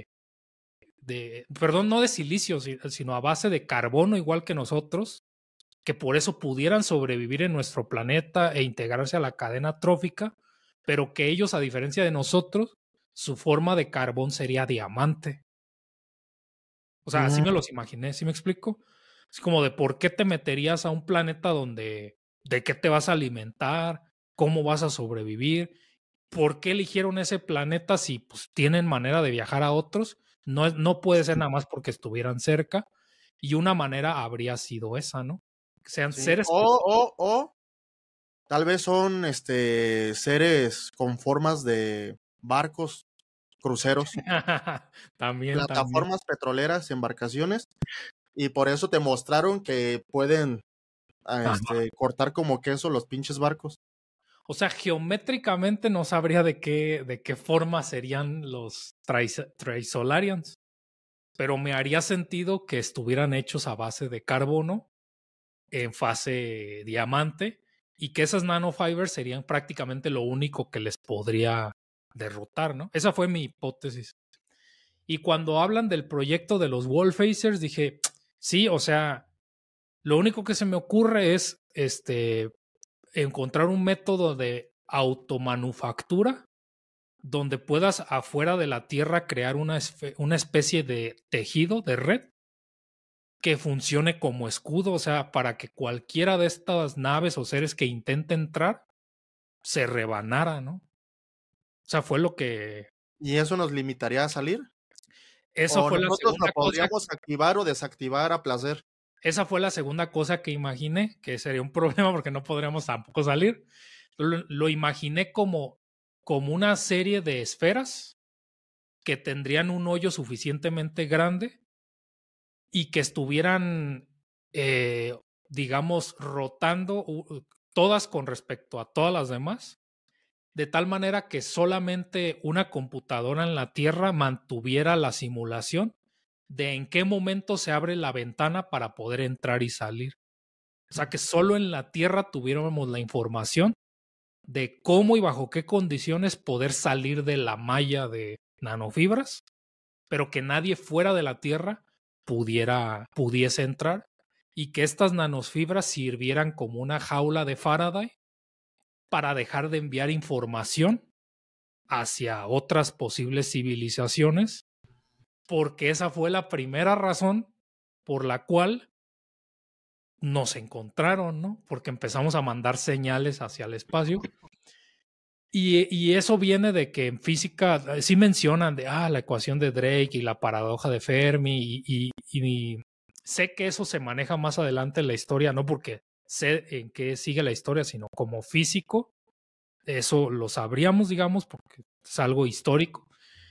perdón, no de silicio, sino a base de carbono igual que nosotros, que por eso pudieran sobrevivir en nuestro planeta e integrarse a la cadena trófica, pero que ellos, a diferencia de nosotros, su forma de carbón sería diamante. O sea, así me los imaginé, ¿sí me explico? Es como de por qué te meterías a un planeta donde, de qué te vas a alimentar, cómo vas a sobrevivir, por qué eligieron ese planeta si pues, tienen manera de viajar a otros. No puede ser nada más porque estuvieran cerca y una manera habría sido esa, ¿no? Que sean Sí. seres. O tal vez son seres con formas de barcos, cruceros, También. plataformas petroleras, embarcaciones, y por eso te mostraron que pueden Ajá. cortar como queso los pinches barcos. O sea, geométricamente no sabría de qué forma serían los Trisolarians, pero me haría sentido que estuvieran hechos a base de carbono en fase diamante y que esas nanofibers serían prácticamente lo único que les podría derrotar, ¿no? Esa fue mi hipótesis. Y cuando hablan del proyecto de los Wallfacers, dije, sí, o sea, lo único que se me ocurre es encontrar un método de automanufactura donde puedas afuera de la Tierra crear una especie de tejido, de red, que funcione como escudo, o sea, para que cualquiera de estas naves o seres que intente entrar se rebanara, ¿no? O sea, fue lo que... ¿Y eso nos limitaría a salir? Eso ¿O fue la nosotros lo segunda cosa. podríamos activar o desactivar a placer? esa fue la segunda cosa que imaginé, que sería un problema porque no podríamos tampoco salir. Lo imaginé como una serie de esferas que tendrían un hoyo suficientemente grande y que estuvieran, digamos, rotando todas con respecto a todas las demás, de tal manera que solamente una computadora en la Tierra mantuviera la simulación de en qué momento se abre la ventana para poder entrar y salir. O sea, que solo en la Tierra tuviéramos la información de cómo y bajo qué condiciones poder salir de la malla de nanofibras, pero que nadie fuera de la Tierra pudiese entrar, y que estas nanofibras sirvieran como una jaula de Faraday para dejar de enviar información hacia otras posibles civilizaciones, porque esa fue la primera razón por la cual nos encontraron, ¿no? Porque empezamos a mandar señales hacia el espacio. Y eso viene de que en física sí mencionan de la ecuación de Drake y la paradoja de Fermi, y sé que eso se maneja más adelante en la historia, no porque sé en qué sigue la historia, sino como físico, eso lo sabríamos, digamos, porque es algo histórico.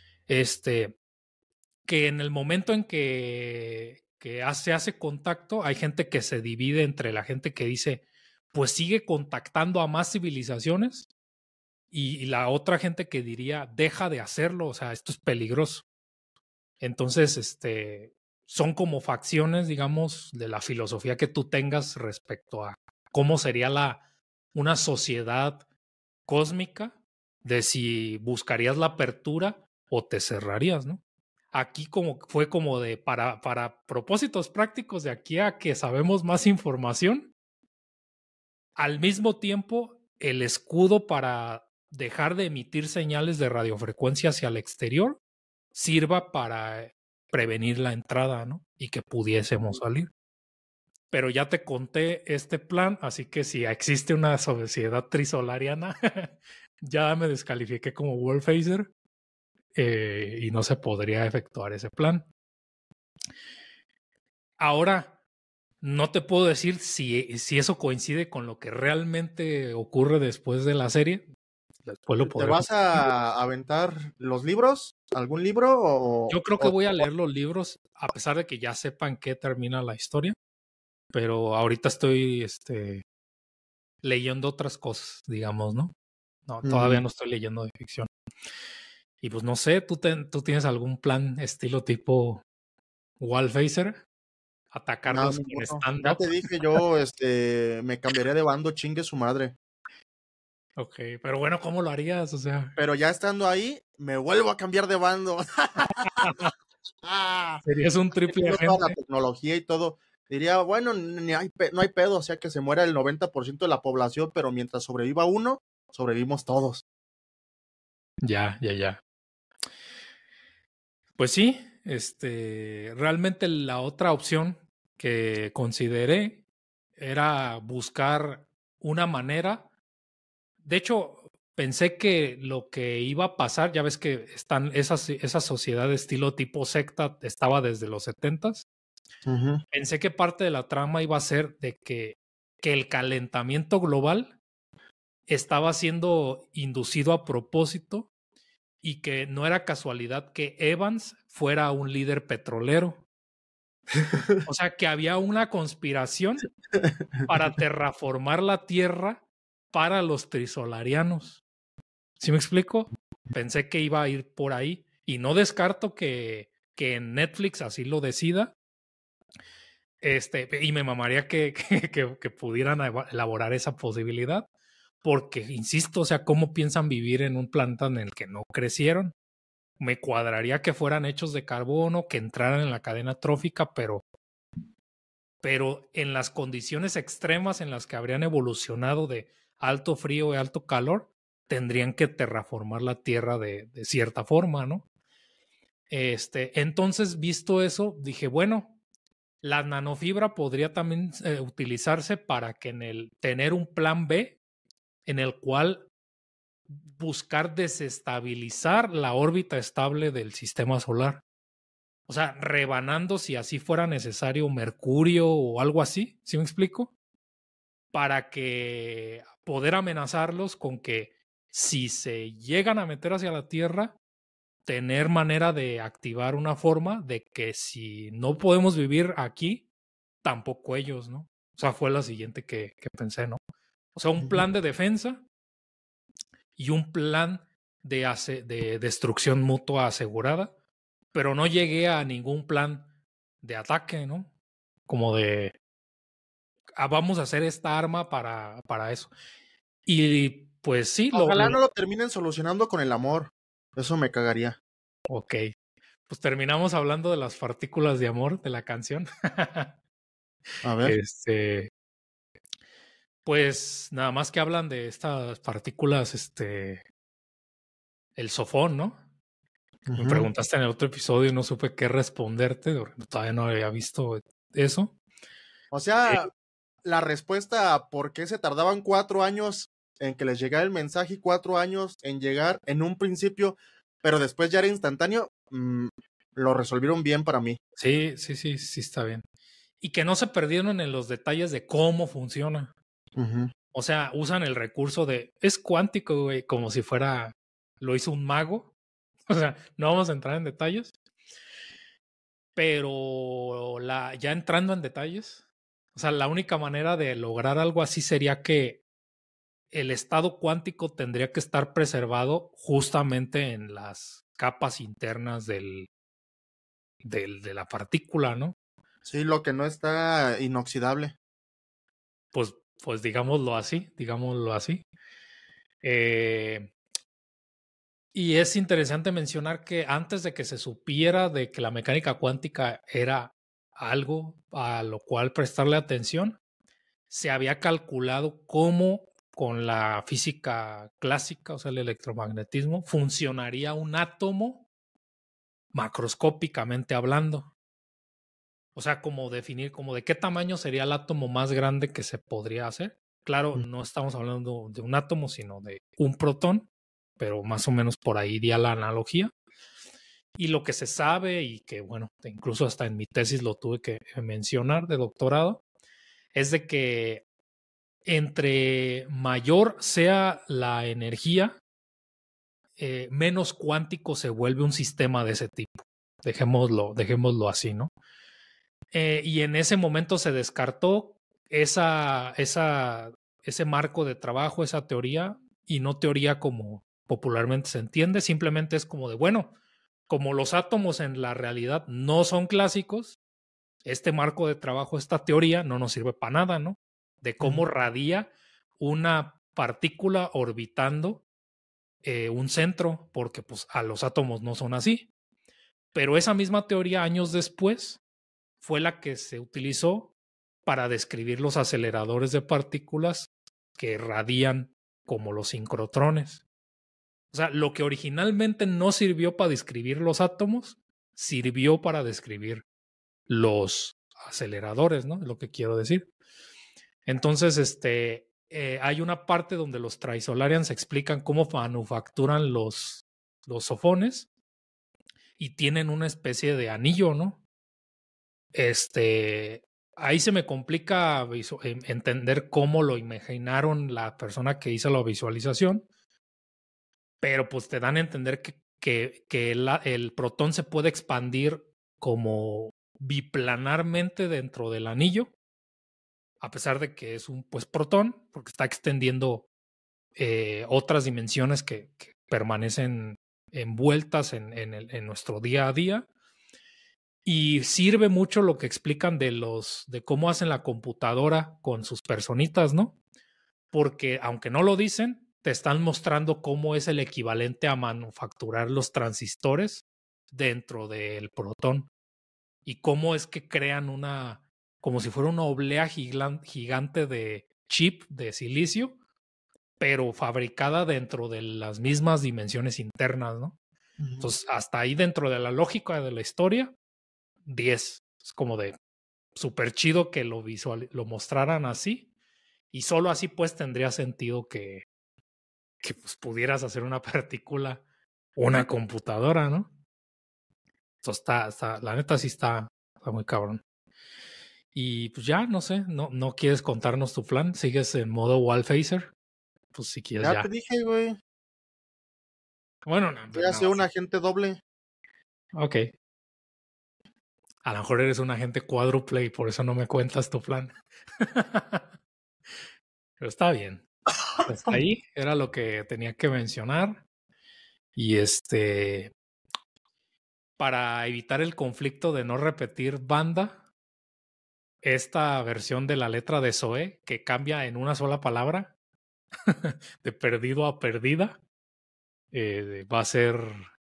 Que en el momento en que se hace contacto, hay gente que se divide entre la gente que dice, pues sigue contactando a más civilizaciones, y la otra gente que diría, deja de hacerlo, o sea, esto es peligroso. Entonces, son como facciones, digamos, de la filosofía que tú tengas respecto a cómo sería una sociedad cósmica, de si buscarías la apertura o te cerrarías, ¿no? Aquí fue como de, para propósitos prácticos, de aquí a que sabemos más información, al mismo tiempo el escudo para dejar de emitir señales de radiofrecuencia hacia el exterior sirva para prevenir la entrada, ¿no? Y que pudiésemos salir. Pero ya te conté este plan, así que si existe una sociedad trisolariana, ya me descalifiqué como Wolfhazer, y no se podría efectuar ese plan. Ahora, no te puedo decir si eso coincide con lo que realmente ocurre después de la serie. Después lo ¿Te podremos. vas a aventar los libros? ¿Algún libro? Yo creo que voy a leer los libros, a pesar de que ya sepan qué termina la historia. Pero ahorita estoy leyendo otras cosas, digamos, ¿no? No, todavía no estoy leyendo de ficción. Y pues no sé, ¿tú tienes algún plan estilo tipo Wallphaser? Nada, Atacarlos con ninguno. Ya stand-up. te dije, yo me cambiaría de bando, chingue su madre. Ok, pero bueno, ¿cómo lo harías? O sea, Pero ya estando ahí, me vuelvo a cambiar de bando. serías un triple Teniendo toda la agente. tecnología y todo. Diría, bueno, no hay pedo, o sea que se muera el 90% de la población, pero mientras sobreviva uno, sobrevivimos todos. Ya. Pues sí, realmente la otra opción que consideré era buscar una manera. De hecho, pensé que lo que iba a pasar, ya ves que están esas sociedades estilo tipo secta, estaba desde los 70s. Pensé que parte de la trama iba a ser de que el calentamiento global estaba siendo inducido a propósito, y que no era casualidad que Evans fuera un líder petrolero. O sea, que había una conspiración para terraformar la Tierra para los trisolarianos. ¿Sí me explico? Pensé que iba a ir por ahí, y no descarto que en Netflix así lo decida. Y me mamaría que pudieran elaborar esa posibilidad, porque, insisto, o sea, ¿cómo piensan vivir en un planeta en el que no crecieron? Me cuadraría que fueran hechos de carbono, que entraran en la cadena trófica, pero en las condiciones extremas en las que habrían evolucionado, de alto frío y alto calor, tendrían que terraformar la Tierra de cierta forma, ¿no? Entonces, visto eso, dije, bueno, la nanofibra podría también utilizarse para que tener un plan B en el cual buscar desestabilizar la órbita estable del sistema solar. O sea, rebanando si así fuera necesario mercurio o algo así, ¿sí me explico? Para que poder amenazarlos con que si se llegan a meter hacia la Tierra, tener manera de activar una forma de que si no podemos vivir aquí, tampoco ellos, ¿no? O sea, fue la siguiente que pensé, ¿no? O sea, un plan de defensa y un plan de destrucción mutua asegurada, pero no llegué a ningún plan de ataque, ¿no? Como de, vamos a hacer esta arma para eso. Y pues sí, Ojalá no lo terminen solucionando con el amor. Eso me cagaría. Ok, pues terminamos hablando de las partículas de amor de la canción. A ver. Pues nada más que hablan de estas partículas, el sofón, ¿no? Me preguntaste en el otro episodio y no supe qué responderte, todavía no había visto eso. O sea, la respuesta a por qué se tardaban 4 años en que les llegara el mensaje y 4 años en llegar en un principio, pero después ya era instantáneo, lo resolvieron bien para mí. Sí, está bien. Y que no se perdieron en los detalles de cómo funciona. O sea, usan el recurso de, es cuántico, güey, como si fuera, lo hizo un mago. O sea, no vamos a entrar en detalles. Pero ya entrando en detalles, o sea, la única manera de lograr algo así sería que el estado cuántico tendría que estar preservado justamente en las capas internas de la partícula, ¿no? Sí, lo que no está inoxidable. Pues digámoslo así, digámoslo así. Y es interesante mencionar que antes de que se supiera de que la mecánica cuántica era algo a lo cual prestarle atención, se había calculado cómo con la física clásica, o sea, el electromagnetismo, funcionaría un átomo macroscópicamente hablando. O sea, como definir, como de qué tamaño sería el átomo más grande que se podría hacer. Claro, no estamos hablando de un átomo, sino de un protón, pero más o menos por ahí iría la analogía. Y lo que se sabe, y que bueno, incluso hasta en mi tesis lo tuve que mencionar de doctorado, es de que entre mayor sea la energía, menos cuántico se vuelve un sistema de ese tipo. Dejémoslo así, ¿no? Y en ese momento se descartó ese marco de trabajo, esa teoría, y no teoría como popularmente se entiende, simplemente es como de, bueno, como los átomos en la realidad no son clásicos, este marco de trabajo, esta teoría no nos sirve para nada, ¿no? De cómo radia una partícula orbitando un centro, porque pues a los átomos no son así. Pero esa misma teoría años después fue la que se utilizó para describir los aceleradores de partículas que radian como los sincrotrones. O sea, lo que originalmente no sirvió para describir los átomos, sirvió para describir los aceleradores, ¿no? Es lo que quiero decir. Entonces, hay una parte donde los Trisolarians explican cómo manufacturan los sofones y tienen una especie de anillo, ¿no? Ahí se me complica entender cómo lo imaginaron la persona que hizo la visualización, pero pues te dan a entender que el protón se puede expandir como biplanarmente dentro del anillo, a pesar de que es un pues protón, porque está extendiendo otras dimensiones que permanecen envueltas en nuestro día a día. Y sirve mucho lo que explican de cómo hacen la computadora con sus personitas, ¿no? Porque aunque no lo dicen, te están mostrando cómo es el equivalente a manufacturar los transistores dentro del protón y cómo es que crean como si fuera una oblea gigante de chip de silicio, pero fabricada dentro de las mismas dimensiones internas, ¿no? Entonces, hasta ahí dentro de la lógica de la historia, 10. Es como de súper chido que lo mostraran así. Y solo así pues tendría sentido que pues, pudieras hacer una partícula, una computadora, ¿no? Entonces la neta sí está muy cabrón. Y pues ya, no sé, no quieres contarnos tu plan. ¿Sigues en modo Wallphaser? Pues si quieres Ya ya. te dije, güey. Bueno, no, Voy a ser un agente doble. Ok. A lo mejor eres un agente cuádruple y por eso no me cuentas tu plan. Pero está bien. Hasta ahí era lo que tenía que mencionar. Y para evitar el conflicto de no repetir banda, esta versión de la letra de Zoe, que cambia en una sola palabra, de perdido a perdida, va a ser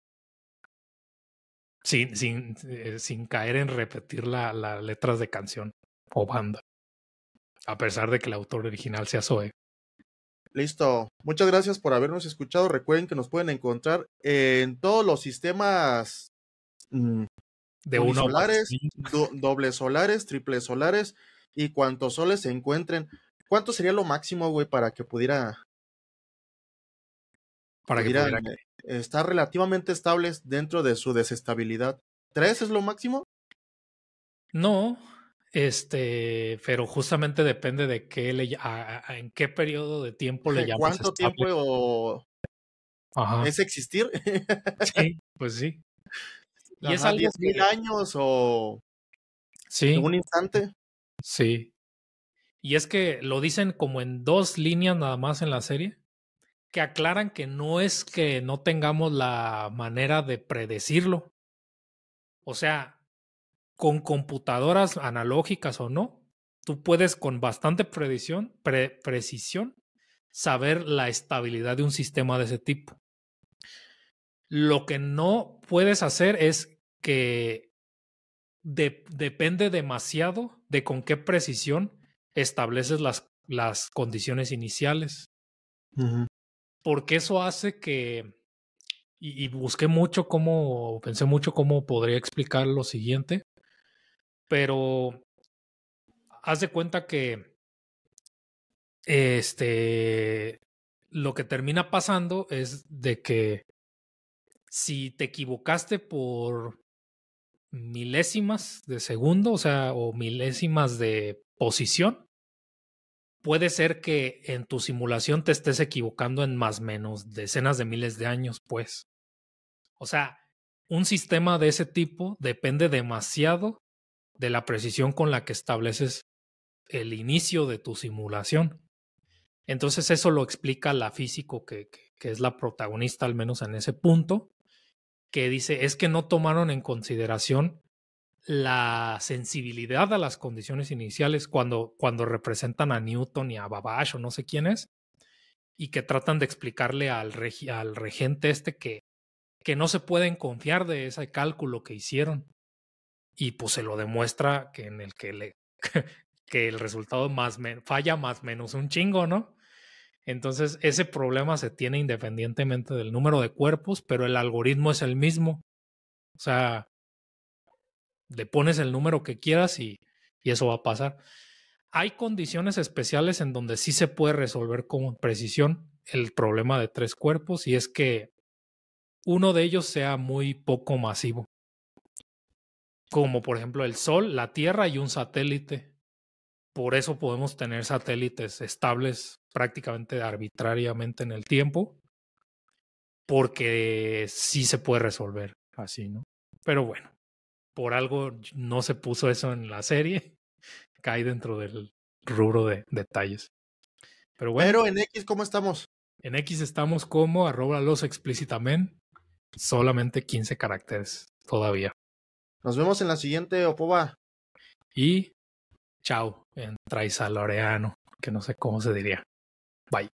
sin caer en repetir las letras de canción o banda, a pesar de que el autor original sea Zoe. Listo. Muchas gracias por habernos escuchado. Recuerden que nos pueden encontrar en todos los sistemas De uno a unisolares, dobles solares, triples solares y cuantos soles se encuentren. ¿Cuánto sería lo máximo, güey, para que pudieran estar relativamente estables dentro de su desestabilidad? ¿3 es lo máximo? No, pero justamente depende de qué en qué periodo de tiempo le llamas ¿Cuánto estable. tiempo es existir? Sí, pues sí. Y es Ajá, algo 10,000 años o sí, un instante. sí. Y es que lo dicen como en 2 líneas nada más en la serie, que aclaran que no es que no tengamos la manera de predecirlo. O sea, con computadoras analógicas o no, tú puedes con bastante precisión saber la estabilidad de un sistema de ese tipo. Lo que no puedes hacer es que depende demasiado de con qué precisión estableces las condiciones iniciales. Porque eso hace que, y pensé mucho cómo podría explicar lo siguiente, pero haz de cuenta que lo que termina pasando es de que si te equivocaste por milésimas de segundo, o sea, o milésimas de posición, puede ser que en tu simulación te estés equivocando en más o menos decenas de miles de años, pues. O sea, un sistema de ese tipo depende demasiado de la precisión con la que estableces el inicio de tu simulación. Entonces eso lo explica la físico que es la protagonista, al menos en ese punto, que dice, es que no tomaron en consideración la sensibilidad a las condiciones iniciales cuando representan a Newton y a Babbage o no sé quién es, y que tratan de explicarle al regente que no se pueden confiar de ese cálculo que hicieron. Y pues se lo demuestra que en el que que el resultado falla más menos un chingo, ¿no? Entonces, ese problema se tiene independientemente del número de cuerpos, pero el algoritmo es el mismo. O sea, le pones el número que quieras y eso va a pasar. Hay condiciones especiales en donde sí se puede resolver con precisión el problema de 3 cuerpos, y es que uno de ellos sea muy poco masivo, como por ejemplo el Sol, la Tierra y un satélite. Por eso podemos tener satélites estables prácticamente arbitrariamente en el tiempo, porque sí se puede resolver así, ¿no? Pero bueno, por algo no se puso eso en la serie, cae dentro del rubro de detalles. Pero bueno. Pero en X, ¿cómo estamos? En X estamos como @los explícitamente, solamente 15 caracteres todavía. Nos vemos en la siguiente, Opoba. Y chao en Traisaloreano, que no sé cómo se diría. Bye.